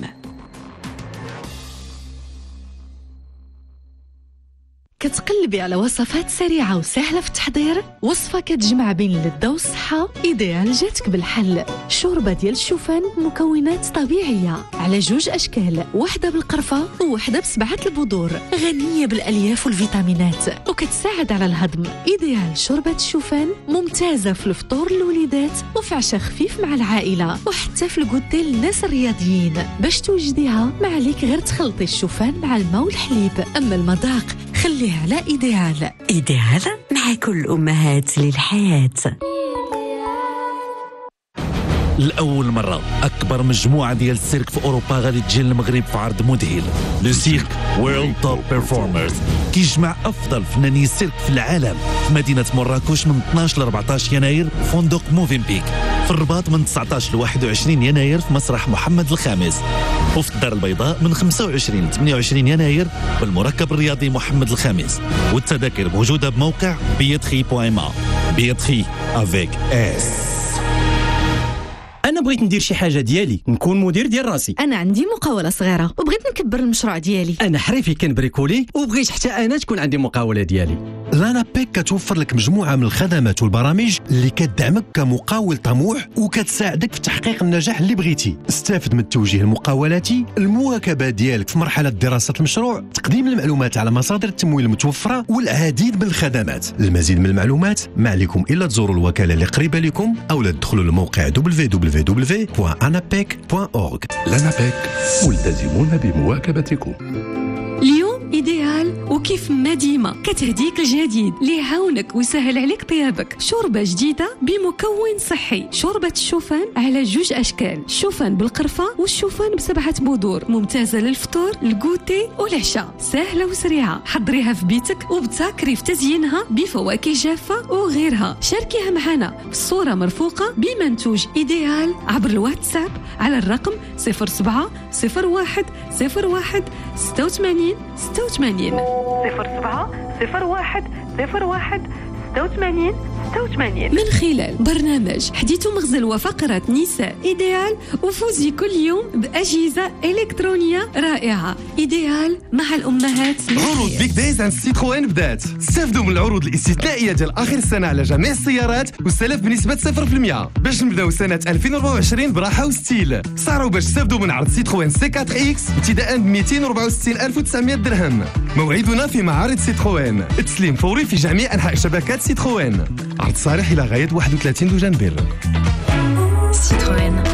Speaker 7: كتقلبي على وصفات سريعة وسهلة في التحضير؟ وصفة كتجمع بين اللذة والصحة إيديال جاتك بالحل. شوربة ديال الشوفان بمكونات طبيعية على 2 أشكال، واحدة بالقرفة وواحدة ب7 البذور، غنية بالألياف والفيتامينات وكتساعد على الهضم. إيديال شوربة الشوفان ممتازة في الفطور للوليدات وفي عشاء خفيف مع العائلة وحتى في الغدة للناس الرياضيين. باش توجديها ما عليك غير تخلطي الشوفان مع الماء والحليب، أما المذاق خليه على إيديال.
Speaker 15: إيديال مع كل أمهات للحياة.
Speaker 16: لأول مرة أكبر مجموعة ديال السيرك في أوروبا غادي تجي للمغرب في عرض مذهل. لو سيرك وورلد توب بيرفورمرز كيجمع أفضل فناني السيرك في العالم في مدينة مراكش من 12 ل 14 يناير في فندق موفنبيك، في الرباط من 19 ل 21 يناير في مسرح محمد الخامس، وفي الدار البيضاء من 25 ل 28 يناير بالمركب الرياضي محمد الخامس. والتذاكر موجودة بموقع billetterie.ma. billetterie avec S.
Speaker 6: أنا بغيت ندير شي حاجة ديالي، نكون مدير ديال راسي.
Speaker 17: أنا عندي مقاولة صغيرة وبغيت نكبر المشروع ديالي.
Speaker 6: أنا حريفي كنبريكولي وبغيت حتى أنا تكون عندي مقاولة ديالي.
Speaker 8: لانابيك كتوفر لك مجموعة من الخدمات والبرامج اللي كتدعمك كمقاول طموح وكتساعدك في تحقيق النجاح اللي بغيتي. استافد من التوجيه المقاولاتي، المواكبة ديالك في مرحلة دراسة المشروع، تقديم المعلومات على مصادر التمويل المتوفرة والعديد من الخدمات. المزيد من المعلومات ما عليكم إلا تزوروا الوكالة اللي قريبة لكم أو تدخلوا للموقع www.anapec.org.
Speaker 17: لانابيك ملتزمون بمواكبتكم.
Speaker 7: اليوم إيديال وكيف ما ديما كتهديك الجديد اللي يعاونك ويسهل عليك طيابك. شوربة جديدة بمكون صحي، شوربة الشوفان على 2 أشكال، الشوفان بالقرفة والشوفان ب7 بذور، ممتازة للفطور الكوتي والعشاء، سهلة وسريعة. حضريها في بيتك وبتاكري في تزيينها بفواكه جافة وغيرها. شاركيها معنا بصورة مرفوقة بمنتوج إيديال عبر الواتساب على الرقم 07 01 01 86 86 07 01 01 86 86 من خلال برنامج حديث مغزل وفقرة نساء إيديال، وفوزي كل يوم بأجهزة إلكترونية رائعة. إيديال مع الأمهات.
Speaker 18: عروض بيك دايز عند سيتروين بدات. استافدوا من العروض الاستثنائية ديال آخر السنة على جميع السيارات والسلف بنسبة 0% باش نبداو سنة 2024 براحة وستيل. صاروا باش تستافدوا من عرض سيتروين C4 X ابتداء ب 264,900 درهم. موعدنا في معارض سيتروين. التسليم فوري في جميع أنحاء شبكات سيتروين. عرض صالح إلى غاية 31 دجنبر.
Speaker 7: سيتروين.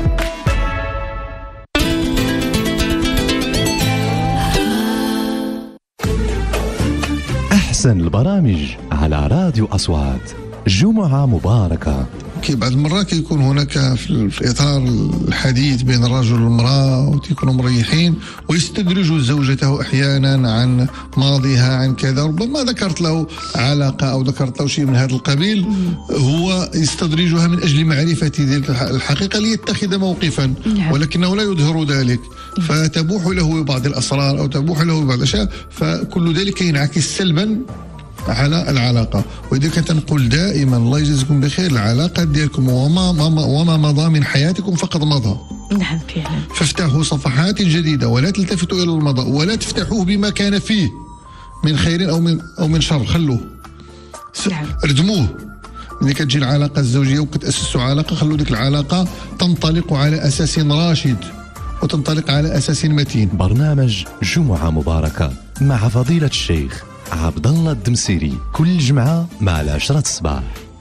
Speaker 5: أحسن البرامج على راديو أصوات. جمعة مباركة.
Speaker 19: بعض المرات كيكون هناك في إطار الحديث بين الرجل والمرأة وتكونوا مريحين ويستدرج زوجته أحيانا عن ماضيها عن كذا، ربما ذكرت له علاقة أو ذكرت له شيء من هذا القبيل، هو يستدرجها من أجل معرفة تلك الحقيقة ليتخذ موقفا، ولكنه لا يظهر ذلك، فتبوح له بعض الأسرار أو تبوح له بعض الأشياء، فكل ذلك ينعكس سلبا على العلاقة. وإذا كنت نقول دائما الله يجزيكم بخير، العلاقة ديالكم وما مضى من حياتكم فقد مضى.
Speaker 7: نعم فعلا.
Speaker 19: فافتحوا صفحات جديدة ولا تلتفتوا إلى الماضي، ولا تفتحوه بما كان فيه من خير أو من شر، خلوه. نعم. ردموه. ملي كتجي العلاقة الزوجية وكتأسسوا علاقة، خلوا ديك العلاقة تنطلق على أساس راشد وتنطلق على أساس متين.
Speaker 5: برنامج جمعة مباركة مع فضيلة الشيخ عبد الله الدمسيري كل جمعة مع 10 الصباح.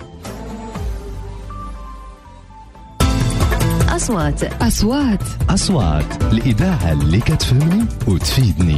Speaker 5: أصوات الإذاعة اللي كتفهمني وتفيدني.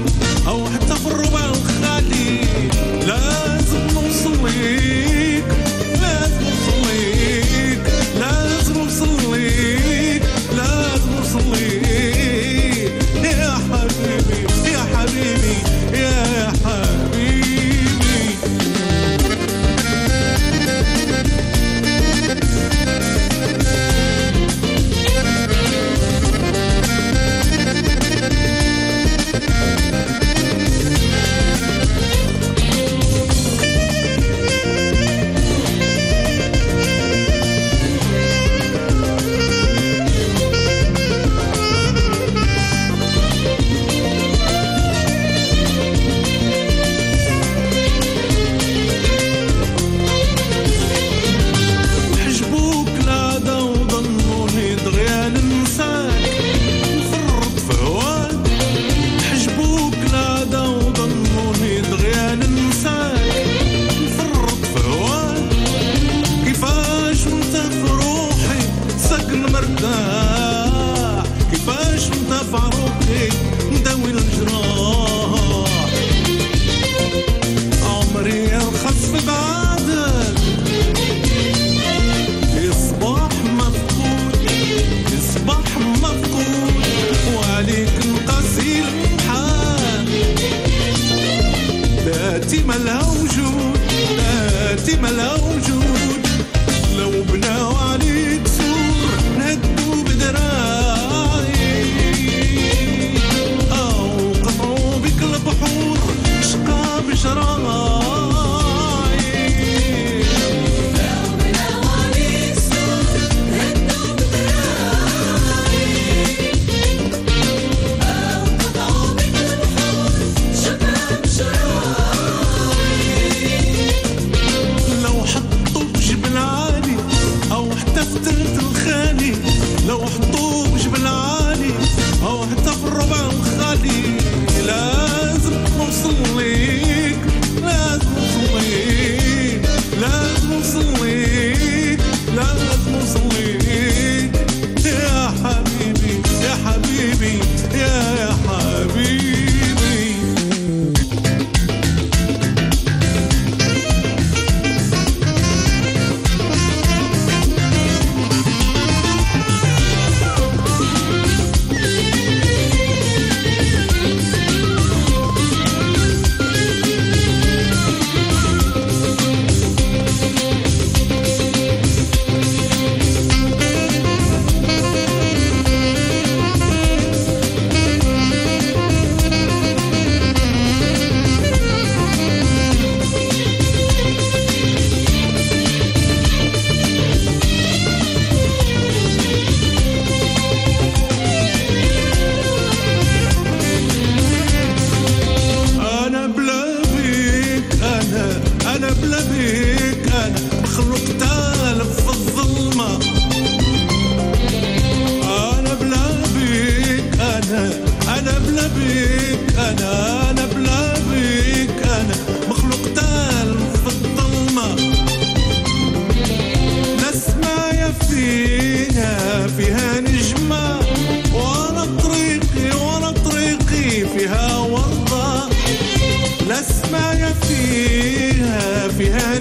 Speaker 20: أو حتى في الربع الخالي لازم نوصل ليك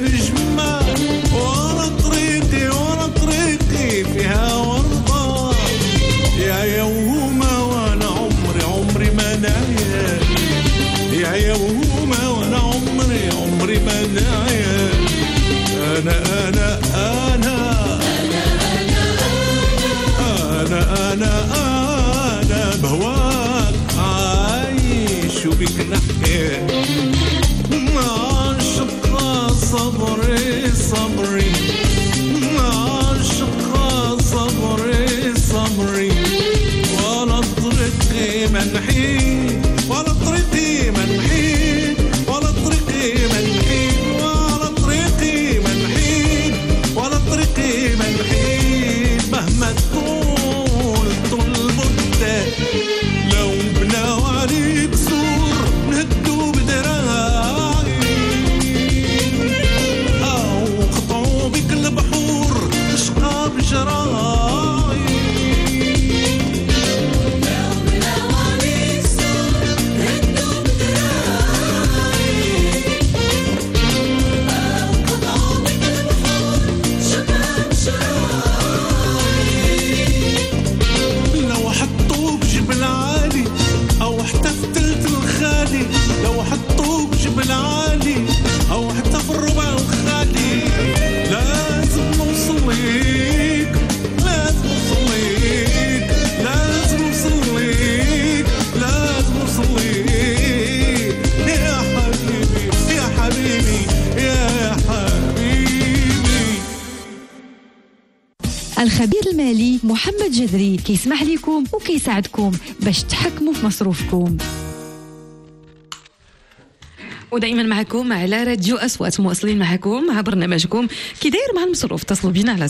Speaker 20: بجمة ورا طريقي ورا طريقي فيها ورطة يا يومة وانا عمري ما نعيا يا يومة وانا عمري ما نعيا أنا بهواك عايش وبك نحكي عاشق صبري عاشق صبري ولا طريقي منحين ولا طريقي منحين ولا طريقي منحين ولا طريقي منحين ولا طريقي منحين مهما تكون طول المدة لو بناو عليك سور نهدو بدراعي أو قطعوا بك البحور تشقى بجراعي لو بناو عليك سور نهدو بدراعي أو قطعوا بك البحور تشقى بجراعي لو حطوك جبل عالي أو حتى في تلت الخالي لو حطوك جبل عالي أو حتى في الربع الخالي لازم نوصل ليك لازم نوصل ليك لازم نوصل ليك لازم نوصل ليك يا حبيبي يا حبيبي يا حبيبي.
Speaker 13: الخبير المالي محمد جذري كيسمح لكم وكيساعدكم باش تحكموا في مصروفكم.
Speaker 3: ودائما معكم على راديو أصوات، مواصلين معكم مع برنامجكم كي داير مع المصروف. اتصلوا بنا على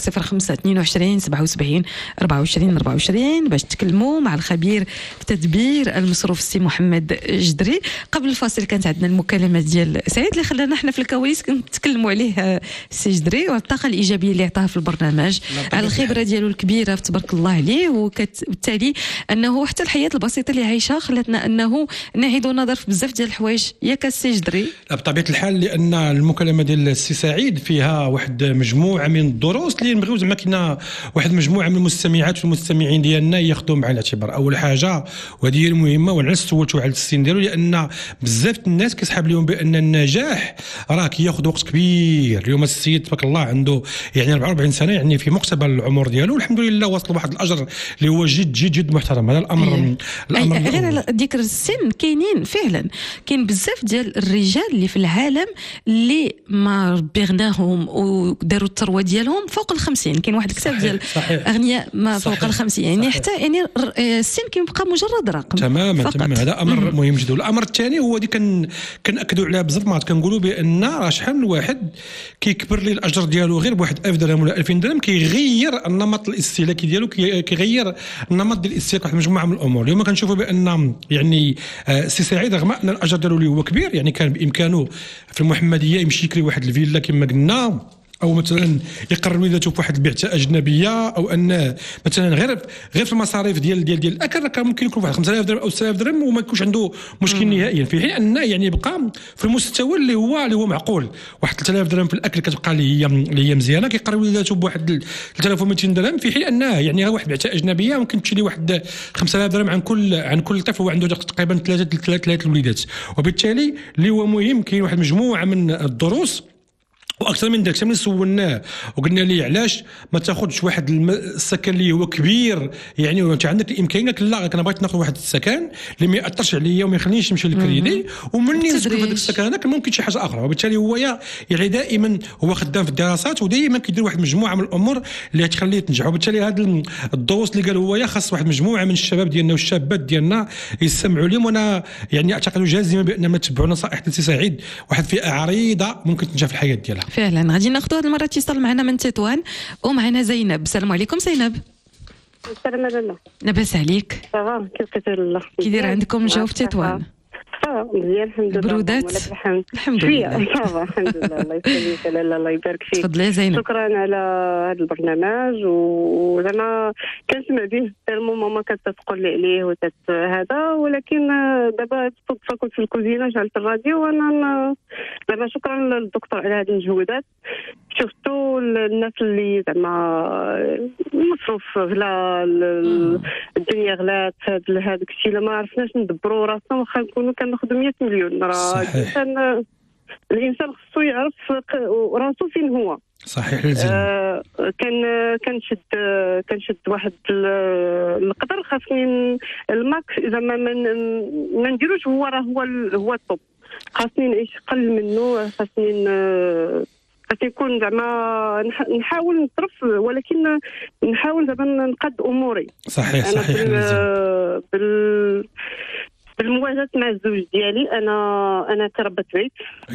Speaker 3: 0522 77 24 24 باش تكلموا مع الخبير في تدبير المصروف السي محمد جدري. قبل الفاصل كانت عندنا المكالمه ديال سعيد اللي خلانا احنا في الكواليس كنتكلموا عليه السي جدري والطاقه الايجابيه اللي عطاها في البرنامج على الخبره ديالو الكبيره تبارك الله عليه، وبالتالي انه حتى الحياه البسيطه اللي عايشها خلاتنا انه نعيدوا النظر في بزاف ديال الحوايج. ياك السي جدري؟
Speaker 2: لا بطبيعه الحال، لان المكالمه ديال السي سعيد فيها واحد مجموعه من الدروس اللي نبغيو زعما كنا واحد مجموعه من المستمعات والمستمعين ديالنا ياخذوا بعين الاعتبار. اول حاجه وهذه هي المهمه، وانا سولتو على السن ديالو لان بزاف الناس كيسحب لهم بان النجاح راه كياخذ وقت كبير. اليوم السيد تبارك الله عنده يعني 44 سنه، يعني في مقتبل العمر ديالو الحمد لله وصل واحد الاجر اللي هو جد محترم. هذا الامر
Speaker 3: غير على ذكر السن كاينين فعلا كاين بزاف ديال الرجال اللي في العالم اللي ما ربيناهم وداروا الثروه ديالهم فوق ال50. كاين واحد الكتاب ديال اغنياء ما فوق ال50، يعني حتى يعني السن كيبقى مجرد رقم.
Speaker 2: تماما. هذا امر مهم جدا. الامر الثاني هو اللي كنأكدوا عليها بزاف مرات، كنقولوا بان راه شحال من واحد كيكبر ليه الاجر ديالو غير بواحد 1000 درهم ولا 2000 درهم كيغير النمط الاستهلاكي ديالو، كيغير النمط ديال الاستهلاك واحد مجموعه من الامور. اليوم كنشوفوا بان يعني سي سعيد رغم ان الاجر ديالو اللي هو كبير، يعني كان بامكانه في المحمديه يمشي يكري واحد الفيلا كما قلنا، او مثلا يقرر ولادته في واحد البعثه اجنبيه، او ان مثلا غير في المصاريف ديال الاكل كان ممكن يكون واحد 5000 درهم او 6000 درهم وما يكونش عنده مشكل نهائيا، في حين ان يعني يبقى في المستوى اللي هو معقول. واحد 3000 درهم في الاكل كتبقى اللي هي مزيانه، كيقرر ولادته بواحد 3200 درهم، في حين انه يعني واحد بعثه اجنبيه ممكن تشري واحد 5000 درهم عن كل طفل، وعنده تقريبا ثلاثه الوليدات. وبالتالي اللي هو مهم كاين واحد مجموعه من الدروس واكثر من ذلك. ملي سولناه وقلنا ليه علاش ما تاخذش واحد السكن اللي هو كبير، يعني وانت عندك الامكانيه، قال لا انا بغيت ناخذ واحد السكن اللي ما ياثرش عليا وما يخلينيش نمشي للكريدي، ومني نسكن في هذاك السكن هذاك ممكن شي حاجه اخرى. وبالتالي هو يعني دائما هو خدام في الدراسات، ودائما كيدير واحد مجموعه من الامور اللي تخليه تنجح. وبالتالي هذا الدروس اللي قال هو خاص واحد مجموعه من الشباب ديالنا والشابات ديالنا يسمعوا لهم. وانا يعني اعتقد جازما بان ما تبعوا نصائح السي سعيد، واحد فئه عريضه ممكن تنجح في الحياه ديالها.
Speaker 3: فعلا. غادي ناخذ هذه المره اتصال معنا من تطوان ومعنا زينب. السلام عليكم زينب.
Speaker 21: السلام عليكم.
Speaker 3: لاباس عليك؟
Speaker 21: صافا كيف كتدير الله؟
Speaker 3: كي داير عندكم الجو في تطوان؟
Speaker 1: مزيان الحمد لله.
Speaker 3: برودات
Speaker 1: ولك الحمد.
Speaker 3: الحمد لله.
Speaker 1: الحمد لله. الله يسلمك. لا الله يبارك فيك.
Speaker 3: تفضلي يا زينب.
Speaker 1: شكرا على هذا البرنامج، وزعما كنسمع به تالمو ماما كتقول لي عليه هذا، ولكن دابا صدفه كنت في الكوزينه شعلت الراديو، وانا دابا شكرا للدكتور على هذه المجهودات. شفتوا الناس اللي زعما المصروف غلا، الدنيا غلات، هذاك الشيء ما عرفناش ندبروا راسنا، واخا نكونوا كناخذوا 100 مليون. راه الانسان خصو يعرف راسو فين هو.
Speaker 2: صحيح.
Speaker 1: كنشد واحد القدر، خاصني الماكس زعما ما نديروش هو هو الطوب، خاصني نعيش قل منه، خاصني يكون زعما نحاول نصرف، ولكن نحاول زعما نقاد اموري.
Speaker 2: صحيح.
Speaker 1: بالمواجهه مع الزوج ديالي، انا كربة بيت.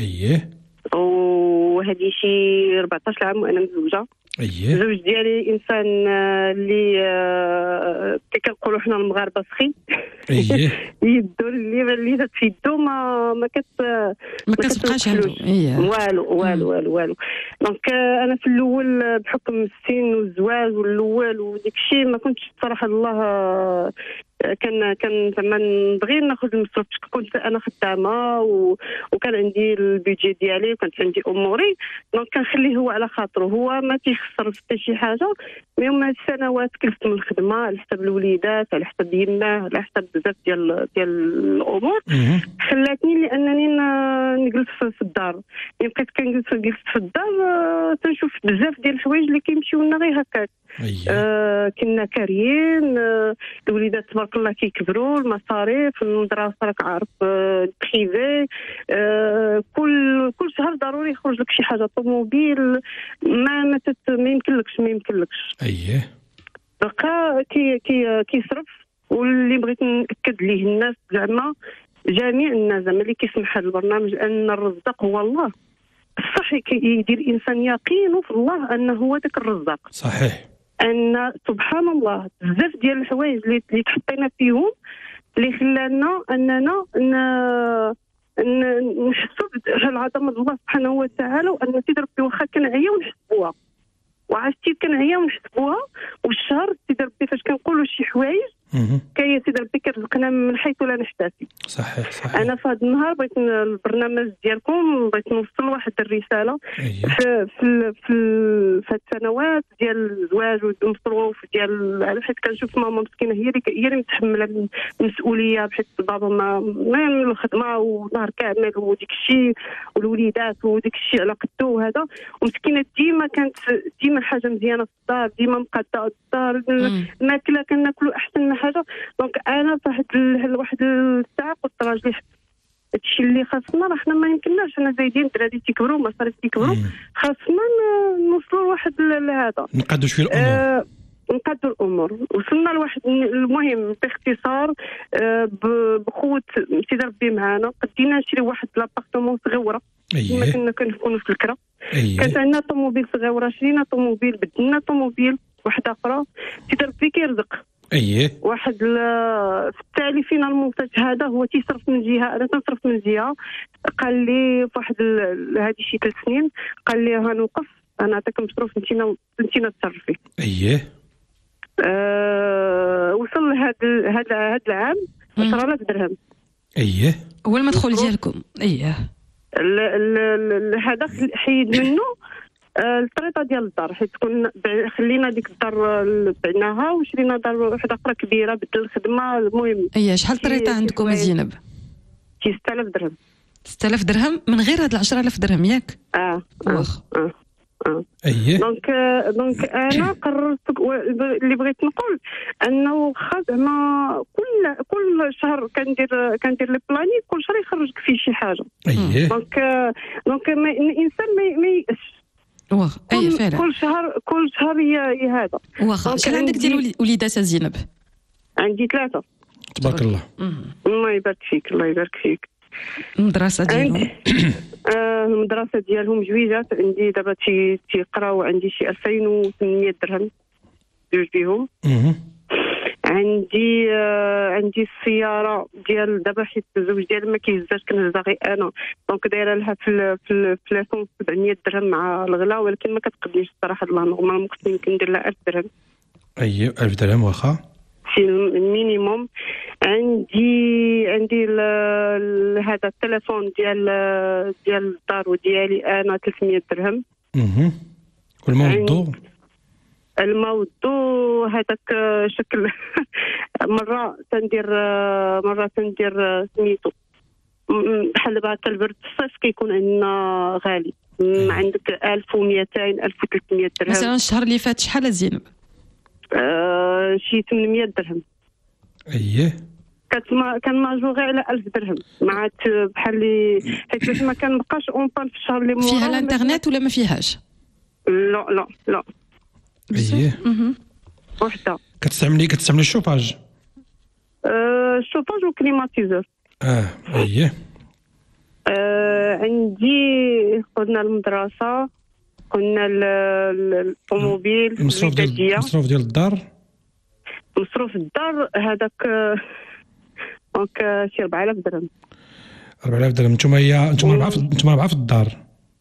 Speaker 1: وهذه شي 14 عام وانا مزوجه. الزوج ديالي انسان اللي كنقولوا حنا المغاربه سخي. يدو اللي جات في يدو ما
Speaker 3: كتبقاش عنده
Speaker 1: والو. دونك انا في الاول بحكم السن والزواج والاول وديك الشيء ما كنتش بصراحه الله كان زعما نبغي ناخذ المصروف، كنت انا خدامه وكان عندي البيجي ديالي وكانت عندي اموري، دونك كنخليه هو على خاطره، هو ما تيخسر حتى شي حاجه. ميم هاد السنوات كلفت من الخدمه على حساب الوليدات، على حساب يماه، على حساب بزاف ديال الامور، خلاتني لانني نجلس في الدار. بقيت كنجلس في الدار تنشوف بزاف ديال الحوايج اللي كيمشيو لنا غير هكاك. كنا كاريين، الوليدات تبارك الله كيكبروا، المصاريف، المدرسه راك عارف، البريفي، كل شهر ضروري يخرج لك شي حاجه، طوموبيل، ما يمكنلكش. بقى كيصرف. واللي بغيت ناكد ليه الناس زعما جميع الناس زعما اللي كيسمح هذا البرنامج ان الرزاق هو الله. صح يدير الانسان يقينه في الله انه هو ذاك الرزاق.
Speaker 2: صحيح.
Speaker 1: ان سبحان الله بزاف ديال الحوايج اللي تحطينا فيهم اللي خلانا اننا نحسوا بالعظمه الله سبحانه وتعالى، وان سيدي ربي واخا كنعيا ونحسبوها، وعرفتي كنعيا ونحسبوها. والشهر سيدي ربي فاش كنقولوا شي حوايج كاين سيدي ربي كيرزقنا من حيث لا نحتسب.
Speaker 2: صحيح.
Speaker 1: انا في هذا النهار بغيت البرنامج ديالكم بغيت نوصل واحد الرساله. في هاد السنوات ديال الزواج والمصروف ديال، حيت كنشوف ماما مسكينه هي اللي متحمله المسؤوليه، بحيث بابا ما الخدمه ونهار كامل وديك الشيء، والوليدات وديك الشيء على قدو وهذا، ومسكينه ديما حاجه مزيانه في الدار، ديما مقاده الدار، الماكله كناكلوا احسن حاجه. دونك انا في واحد الساعه قلت راجلي هادشي اللي خاصنا، راه حنا ما يمكنناش، انا زايدين الدراري تيكبروا، مصاريف تيكبروا، خاصنا نوصلوا لواحد هذا،
Speaker 2: نقادوا شويه الامور.
Speaker 1: نقادوا الامور. وصلنا لواحد المهم باختصار، بقوه سيدي ربي معانا قدينا نشري واحد لابارتمون صغيره كما كنا كنكونوا في الكرا. كانت عندنا طوموبيل صغيره، شرينا طوموبيل، بدلنا طوموبيل واحده اخرى، سيدي ربي كيرزق. واحد في التالي فينا المنتج هذا هو تيصرف من جهه، انا تنصرف من جهه. قال لي في واحد هذه شي 3 سنين قال لي غنوقف، انا نعطيك مصروف انتينا تصرفي. وصل هذا العام 10,000 درهم.
Speaker 3: هو المدخول ديالكم.
Speaker 1: هذا حيد منه الطريقه ديال الدار، حيت خلينا ديك الدار بعناها وشرينا دار واحده اخرى كبيره بدل الخدمه. المهم
Speaker 3: شحال الطريقه عندكم زينب؟
Speaker 1: 6000 درهم.
Speaker 3: 6000 درهم من غير هاد 10,000 درهم ياك؟
Speaker 1: واخ. دونك انا قررت اللي بغيت نقول انه واخا زعما كل شهر كندير لي بلاني، كل شهر يخرج لك فيه شي حاجه. دونك الانسان ما ييأسش.
Speaker 3: فعلا
Speaker 1: كل شهر هي هذا.
Speaker 3: واخا شحال عندك ديال وليدات زينب؟
Speaker 1: عندي 3.
Speaker 2: تبارك الله.
Speaker 1: الله يبارك فيك. الله يبارك فيك.
Speaker 3: المدرسه ديالهم؟
Speaker 1: المدرسه ديالهم جويجات، عندي دابا تيقراو، عندي شي 2800 درهم جوج بيهم. عندي السياره ديال دابا حيت الزوج ديالي ما كيهزاش كنهزها غير انا، دونك دايره لها في لاسون 700 درهم مع الغلا، ولكن ما كتقدنيش الصراحه الله نورمال ممكن يمكن ندير لها 1000 درهم.
Speaker 2: 1000 درهم واخا
Speaker 1: في المينيموم. عندي هذا التليفون ديال الدار وديالي انا 300 درهم.
Speaker 2: والموضوع
Speaker 1: هذاك شكل مره تندير سميتو بحال دابا هكا البرد الصيف كيكون عندنا غالي، عندك 1200 1300 درهم
Speaker 3: مثلا. الشهر اللي فات شحال زينب؟
Speaker 1: شي 800 درهم. كان ماجوري على 1000 درهم مع بحال اللي حيت باش ما كنبقاش اون بان في الشهر اللي مورا.
Speaker 3: فيها الانترنت ولا ما فيهاش؟
Speaker 1: لا وحده.
Speaker 2: كتستعملي الشوفاج؟
Speaker 1: الشوفاج وكليماتيزور. عندي قلنا المدرسه، قلنا الطوموبيل،
Speaker 2: المصروف ديال الدار.
Speaker 1: مصروف الدار هذاك دونك شي 4000 درهم.
Speaker 2: 4000 درهم. نتوما ربعه في الدار؟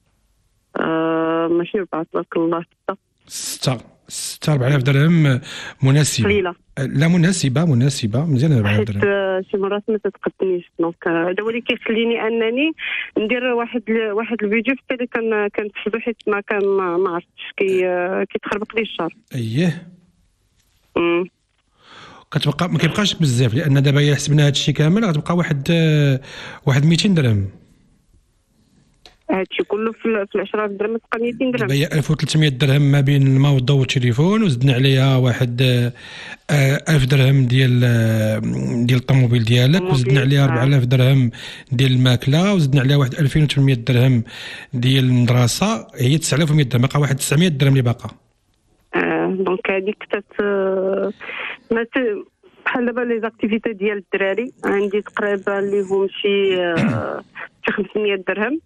Speaker 1: ماشي 4 تبارك الله،
Speaker 2: 6 4000 درهم مناسبه.
Speaker 1: قليله.
Speaker 2: لا مناسبه مزيان. 4000 درهم
Speaker 1: شي مرات ما تتقدنيش، دونك هذا هو اللي كيخليني انني ندير واحد الفيديو حتى اللي كنتفدو حيت ما عرفتش كيتخربق لي الشهر.
Speaker 2: كتبقى ما كيبقاش بزاف، لان دابا الا حسبنا هذا الشيء كامل غتبقى واحد 200 درهم.
Speaker 1: هادشي كله في 10 درهم تبقى 200 درهم.
Speaker 2: دابا هي 1300 درهم ما بين الماء والضوء والتليفون، وزدنا عليها واحد 1000 درهم ديال الطوموبيل ديالك، وزدنا عليها 4000 درهم ديال الماكله، وزدنا عليها واحد 2800 درهم ديال المدرسه، هي 9100 درهم. بقى واحد 900 درهم اللي باقا.
Speaker 1: دونك هذيك بحال دابا لي زاكتيفيتي ديال الدراري عندي تقريبا اللي هم شي 500 درهم.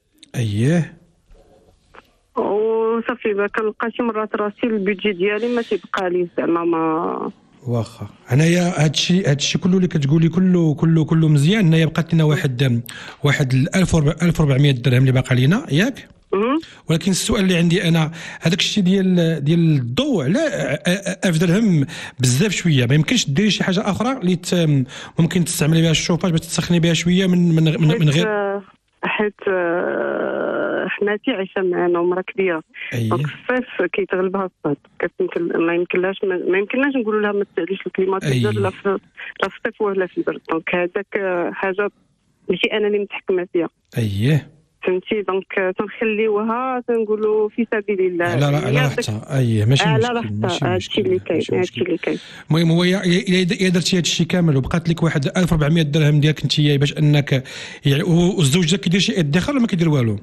Speaker 1: وصافي ما كنلقى شي مرات راسي البيدجي ديالي ما تيبقى لي زعما ما
Speaker 2: واخا. انايا هادشي كله اللي كتقولي كله مزيان. انايا بقات لنا واحد 1400 درهم اللي باقا لينا ياك. ولكن السؤال اللي عندي انا هذاك الشيء ديال الضوء، لا 1000 درهم بزاف شويه، ما يمكنش ديري شي حاجه اخرى اللي ممكن تستعملي بها الشوفاج باش تسخني بها شويه من غير
Speaker 1: حيت حماتي عايشه معنا ومرا كبيره، دونك الصيف كيتغلبها الصهد، ما يمكنناش نقولوا لها ما تساليش الكليماتيزور لا في الصيف ولا في البرد، دونك هذاك حاجه ماشي انا اللي متحكمه فيها. فهمتي، دونك تنخليوها تنقولوا في سبيل الله.
Speaker 2: على راحتها. ماشي
Speaker 1: هادشي اللي كاين.
Speaker 2: المهم هو الا درتي هذا الشيء كامل وبقات لك واحد 1400 درهم ديالك انت باش انك يعني، والزوج ديالك كيدير شي ادخار ولا ما كيدير والو؟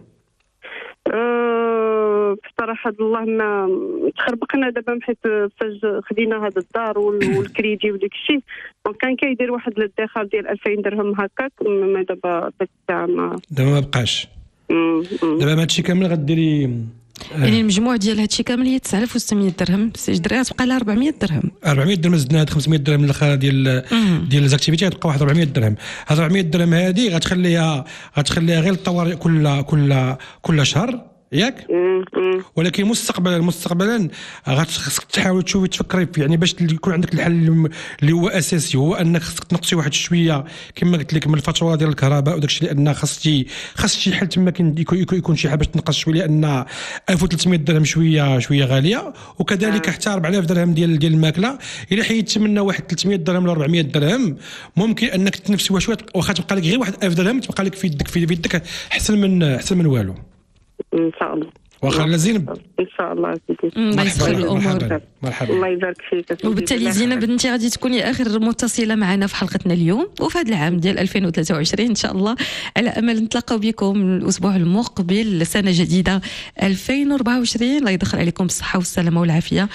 Speaker 1: بصراحه الله ما تخربقنا دابا حيت فاش خدينا هذا الدار والكريدي وديك الشيء، دونك كان كيدير واحد الادخار ديال 2000 درهم هكاك. ما دابا
Speaker 2: ما بقاش. دابا ما هادشي كامل غديري
Speaker 3: يعني المجموع ديال هادشي كامل هي 9600 درهم، سي درها تبقى لها 400 درهم.
Speaker 2: 400 درهم زدنا هاد 500 درهم الاخرى ديال الزاكتيفيتي، غتبقى واحد 400 درهم. هاد 400 درهم هادي غتخليها غير الطوارئ كل شهر ياك. ولكن مستقبلا غتخصك تحاول تفكري يعني باش يكون عندك الحل اللي هو اساسي، هو انك خصك تنقصي واحد شويه كما قلت لك من الفاتوره ديال الكهرباء وداك الشيء، لان خاص شي حل تما يكون شي حاجه باش تنقص شويه، لان 1300 درهم شويه غاليه، وكذلك حتى 4000 درهم ديال الماكله. الا حيدت منها واحد 300 درهم ل 400 درهم ممكن انك تنفسي شويه، واخا تبقى لك غير واحد 1000 درهم تبقى لك في يدك احسن من والو
Speaker 1: ان شاء الله.
Speaker 2: واخا لازم
Speaker 1: ان شاء الله سيدي.
Speaker 3: الله يسهل الامور.
Speaker 2: مرحبا.
Speaker 1: الله يبارك فيك.
Speaker 3: وبالتالي زينب انت غادي تكوني اخر متصله معنا في حلقتنا اليوم وفي هذا العام ديال 2023 ان شاء الله، على امل نتلاقاو بكم الاسبوع المقبل، سنه جديده 2024. الله يدخل عليكم بالصحه والسلامه والعافيه.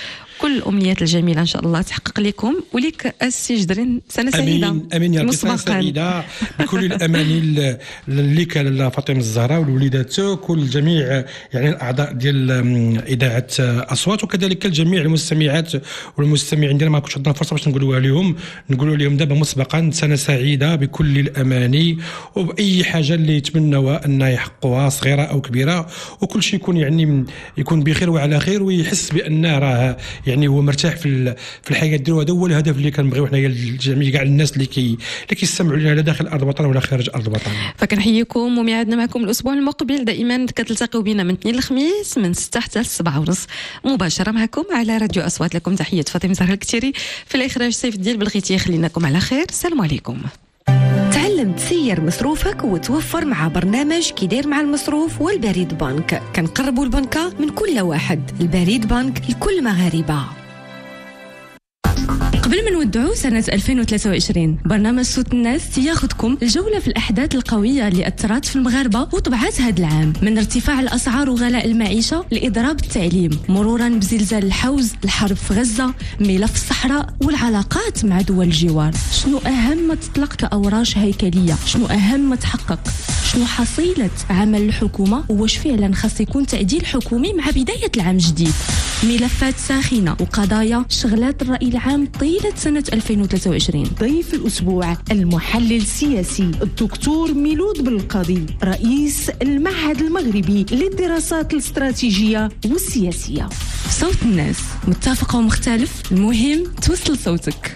Speaker 3: كل الامنيات الجميله ان شاء الله تحقق لكم وليك السي جدرين سنه سعيده.
Speaker 2: امين يا ربي، سنه سعيده بكل الاماني اللي كان فاطمه الزهراء والوليدات كل جميع يعني الاعضاء ديال اذاعه اصوات، وكذلك الجميع المستمعات والمستمعين ديالنا. ما كنتش عندنا فرصه باش نقولوا لهم دابا مسبقا سنه سعيده بكل الاماني وباي حاجه اللي يتمنوا ان يحققوها صغيره او كبيره، وكل شيء يكون بخير وعلى خير، ويحس بان راه يعني هو مرتاح في الحياه ديالو. هذا هو الهدف اللي كنبغيو حنايا الجميع كاع الناس اللي كيستمعوا لنا لا داخل ارض الوطن ولا خارج ارض الوطن.
Speaker 3: فكنحييكم وميعادنا معكم الاسبوع المقبل دائما كتلتقيوا بنا من اثنين لخميس من 6 حتى 7:30 مباشره معكم على راديو اصوات. لكم تحيه فاطمه زهراء الكتيري، في الاخراج سيف الدين بالغيتي. خليناكم على خير، السلام عليكم.
Speaker 15: تعلم تسير مصروفك وتوفر مع برنامج كيدير مع المصروف والبريد بنك. كنقربوا البنكة من كل واحد، البريد بنك لكل مغاربة.
Speaker 21: قبل ما نودعوا سنة 2023 برنامج صوت الناس ياخذكم الجولة في الأحداث القوية اللي أثرت في المغاربة وطبعات هذا العام، من ارتفاع الأسعار وغلاء المعيشة لإضراب التعليم، مرورا بزلزال الحوز، الحرب في غزة، ملف الصحراء والعلاقات مع دول الجوار. شنو أهم ما تطلق كأوراش هيكلية؟ شنو أهم ما تحقق؟ شنو حصيلة عمل الحكومة؟ وواش فعلا خاص يكون تعديل حكومي مع بداية العام الجديد؟ ملفات ساخنة وقضايا شغلات الرأي العام طيلة سنة 2023.
Speaker 13: ضيف الأسبوع المحلل السياسي الدكتور ميلود بالقاضي، رئيس المعهد المغربي للدراسات الاستراتيجية والسياسية.
Speaker 21: صوت الناس، متفق ومختلف، المهم توصل صوتك.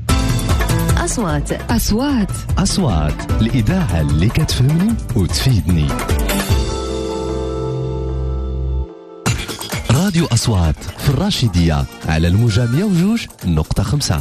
Speaker 5: أصوات الإذاعة اللي كتفهمني وتفيدني. راديو أصوات في الراشدية على الموجة 102.5.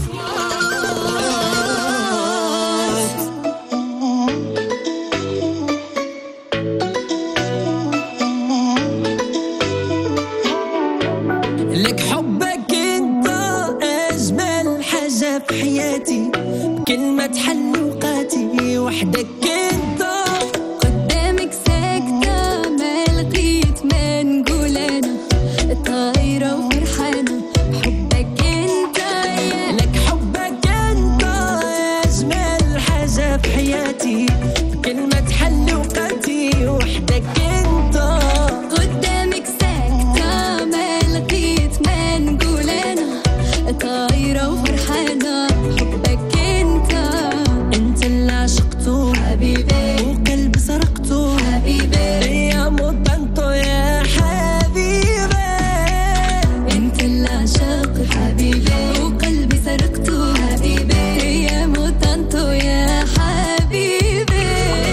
Speaker 11: لك حبك انت أجمل حاجة في حياتي، كلمة حل وقاتي وحدك انت قدامك ساكتة، ما لقيت ما نقول انا طايرة وفرحانة بحبك انت. لك حبك انت اجمل حاجة في حياتي، كلمة حل وقاتي وحدك انت قدامك ساكتة، ما لقيت ما نقول انا طايرة وفرحانة بحبك انت. انت اللي عشقته حبيبي وقلبي سرقته حبيبي، يا مطنطو يا حبيبي. انت اللي عشقته حبيبي وقلبي سرقته حبيبي، يا مطنطو يا حبيبي.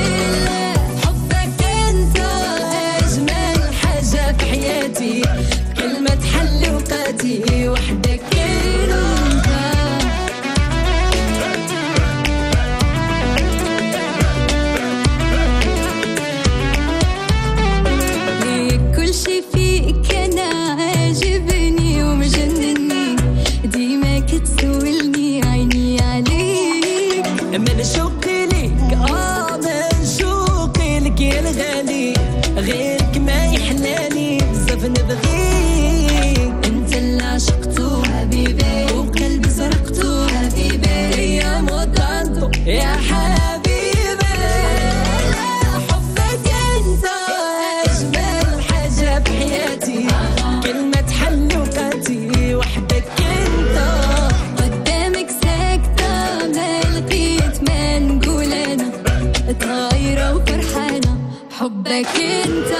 Speaker 11: حبك انت اجمل حاجة في حياتي، كلمة حل وقاتي وحدك من شوقي لك من شوقي لك يا الغالي، غيرك ما يحلالي بزاف نبغيك. انت اللي عشقته حبيبي وقلبي سرقته حبيبي، يا مطنطو يا حبيبي. حبك انت اجمل حاجة في حياتي، كلمة حل وقاتي وحدك انت قدامك ساكتة، ما لقيت ما نقول انا طايرة وفرحانة حبك انت.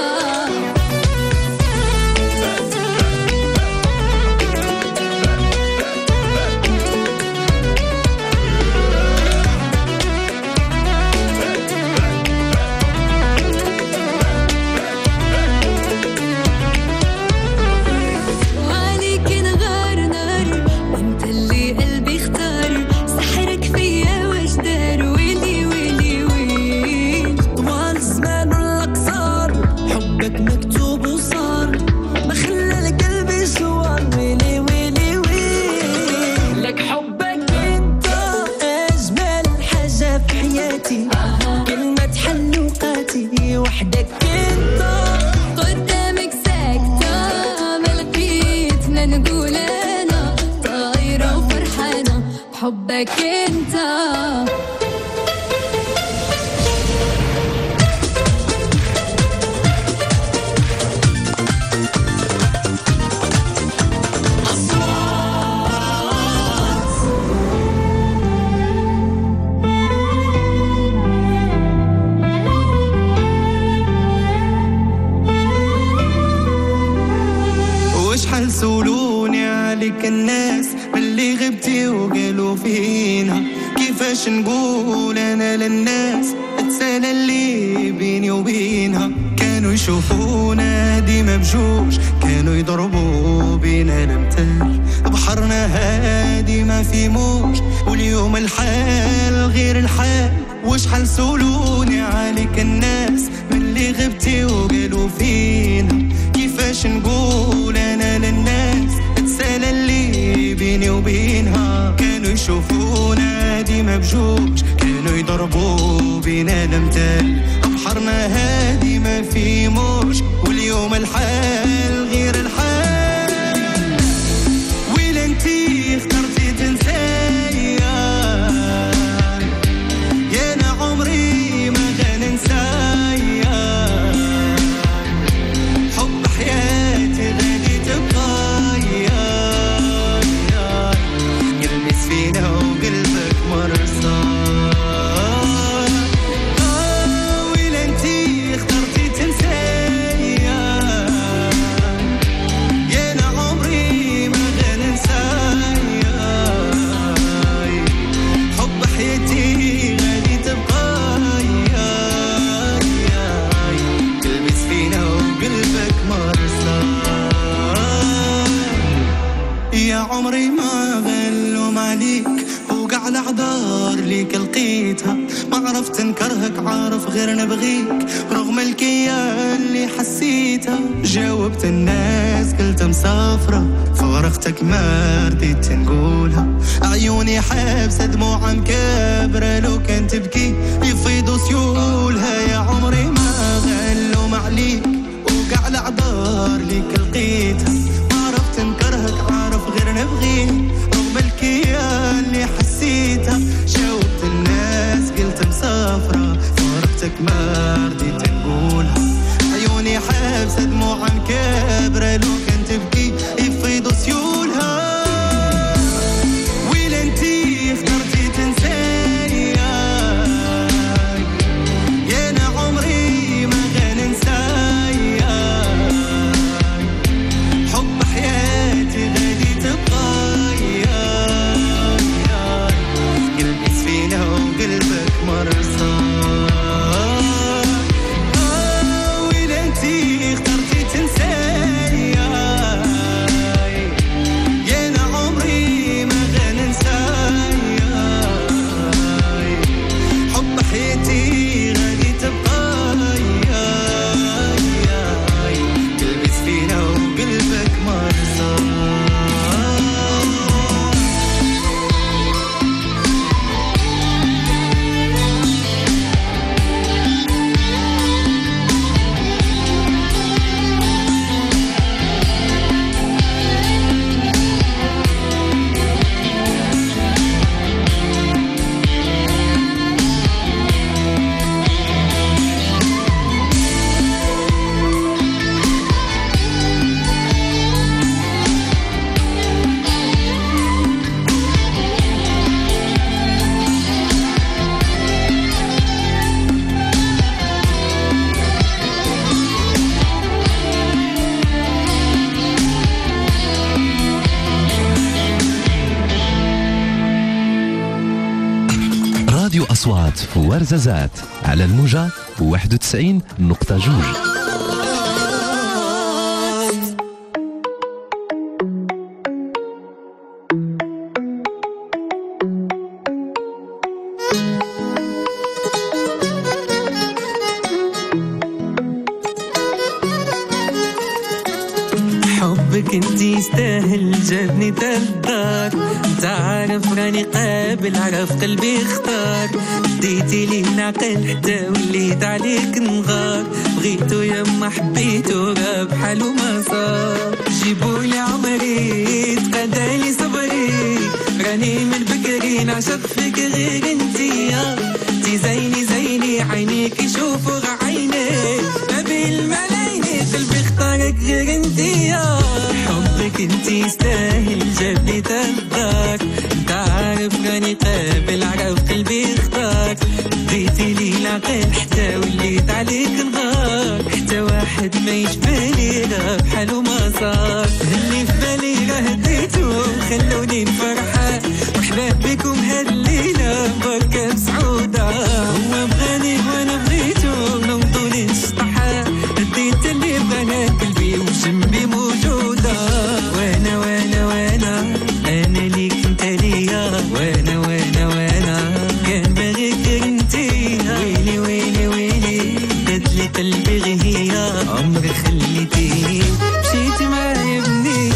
Speaker 11: حبك انت.
Speaker 4: وشحال سولوني عليك الناس اللي غبتي وقالوا فينا، كيفاش نقول انا للناس اتسالى اللي بيني وبينها. كانوا يشوفونا ديما بجوج، كانوا يضربوا بينا الامثال، بحرنا هادي ما في موج، واليوم الحال غير الحال. وشحال سولوني عليك الناس من اللي غبتي وقالوا فينا، كيفاش نقول انا للناس اتسالى اللي بيني وبينها. كانوا يشوفونا ديما بجوج، كانوا يضربوا بينا الامثال، بحرنا هادي ما في موج، واليوم الحال غير الحال. ويلا انتي اخترتي تنسايا، يا انا عمري ما غننسايا. حب حياتي غادي تبقايا، يلمس فينا وقلبك مرصاد. ويلا انتي اخترتي تنسايا، يا انا عمري ما غننسايا. حب حياتي غادي تبقايا، يلمس فينا وقلبك مرصاد. يا عمري ما غلوم عليك، وقع الأعذار ليك لقيتها. ما عرفت نكرهك، عارف غير نبغيك، رغم الكيان اللي حسيتها. جاوبت الناس قلت مسافرة، فارقتك ما رديت نقولها. عيوني حابسة دموع مكابرة، لو كان تبكي يفيضوا سيولها. يا عمري ما غلوم عليك، وقع الأعذار ليك لقيتها. ما عرفت نكرهك، عارف غير نبغيك، رغم الكيان اللي حسيتها. جاوبت الناس قلت مسافرة، فارقتك ما رديت نقولها. عيوني حابسة دموع مكابرة، لو كان تبكي يفيضوا سيولها. ويلا انتي اخترتي تنسايا، يا انا عمري ما غننسايا. حب حياتي غادي تبقايا، يلبس فينا وقلبك مرصاد. ويلا انتي اخترتي تنسايا، يا انا عمري ما غننسايا. حب حياتي غادي تبقايا، يلبس فينا وقلبك مرصاد.
Speaker 5: راديو أصوات ورزازات على الموجة 91.2.
Speaker 4: حبك انتي يستاهل، جابني تالدار. انت عارف راني قابل، عرف قلبي اختار. ديتي لي العقل حتى وليت عليك نغار. بغيتو يما حبيتو، راه بحالو ما صار. جيبولي عمري تقدالي صبري، راني من بكري بغي نعشق فيك غير انتيا تي زيني زيني عينيك يشوفوا عيني ما بين الملايين قلبي اختارك غير انتيا حبك انتي يستاهل جابني ترضاك انت عارف راني قابل عرف قلبي اختار ديتي لي العقل حتى وليت عليك نغار حتى واحد ما يشبهني غاب حالو ما صار اللي في بالي راه ديتو خلوني نفرحة وحباب بكم هاد الليلة بركة سعودة هو بغاني وانا بغيتو نمضو نشطحة اديت اللي بغاها قلبي وجنبي موجودة وانا وانا وانا انا ليك انت ليا وانا وانا وانا كان بغيك انتي ويلي ويلي ويلي بدلي قلبي غير عمري خليتيني مشيتي معايا بنية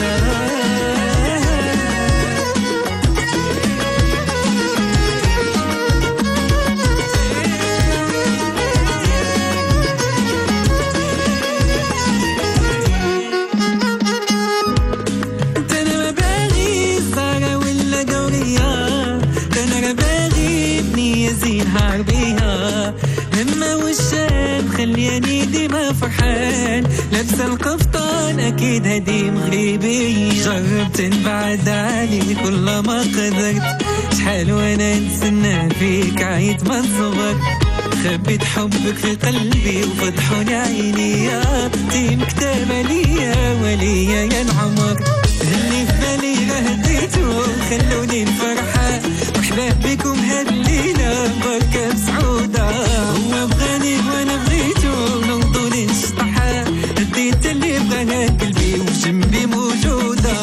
Speaker 4: خلياني ديما فرحان لابسه القفطان اكيد هدي مغربي جربت نبعد عليك كل ما قدرت شحال وانا نتسنى فيك عيت ما صغرت خبيت حبك في قلبي وفتحوني عيني تي مكتابه ليا وليا يا العمر اللي في بالي راه ديتو خلوني نفرحة وحباب بكم هاد الليلة بركة سعودة هو بغاني وانا بغيتو نمضو نشطحة اديت اللي بغاها قلبي وجنبي موجودة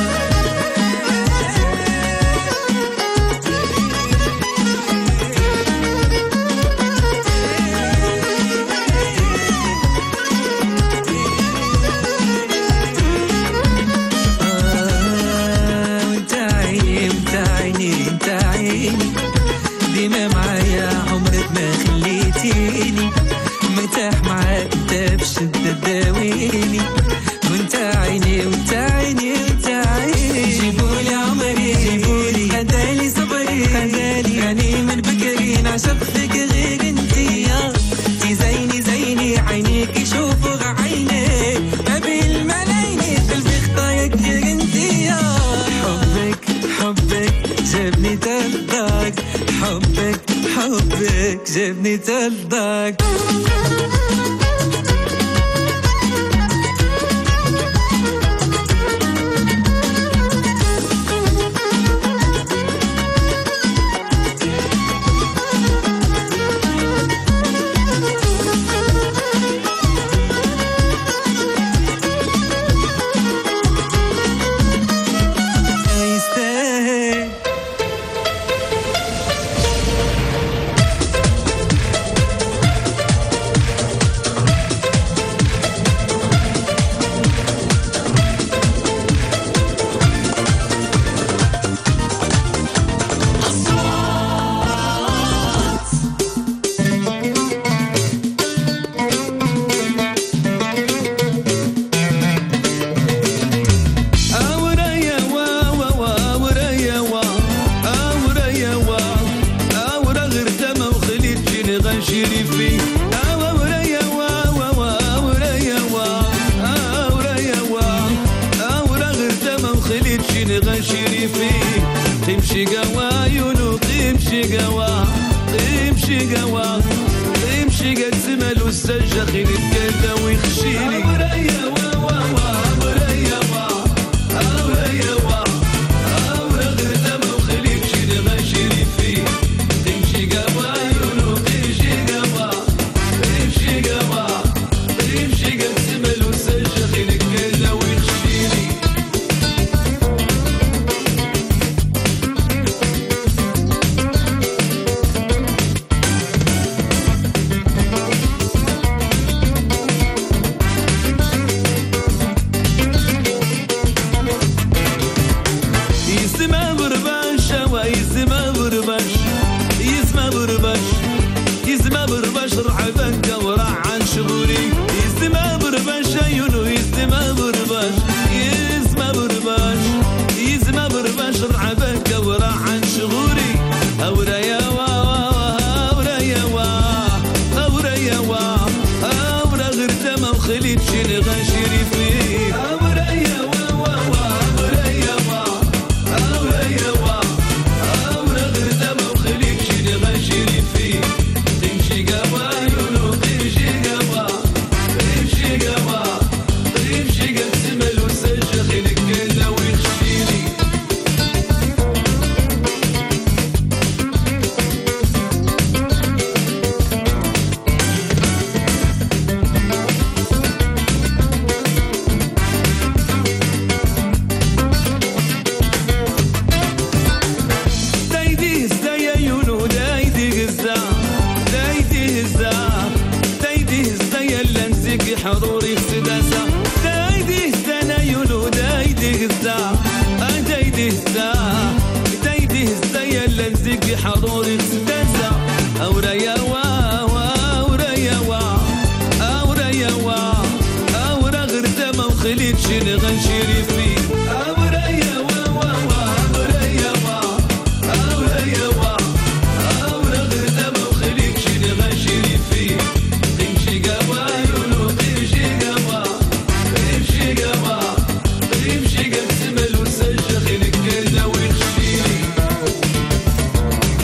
Speaker 4: ديما معايا عمرك ما خليتيني مرتاح معاك انت بشدة داويني وانت عيني وانت عيني وانت عيني جيبولي عمري جيبولي هدالي صبري هدالي يعني من بكري نعشق فيك غير انتيا تي زيني زيني عينيك يشوفوا عيني ما بين الملايين قلبي اختارك غير انتيا حبك حبك جابني ترضاك حبك حبك جابني ترضاك
Speaker 10: امشي قد زمل والسجة خليت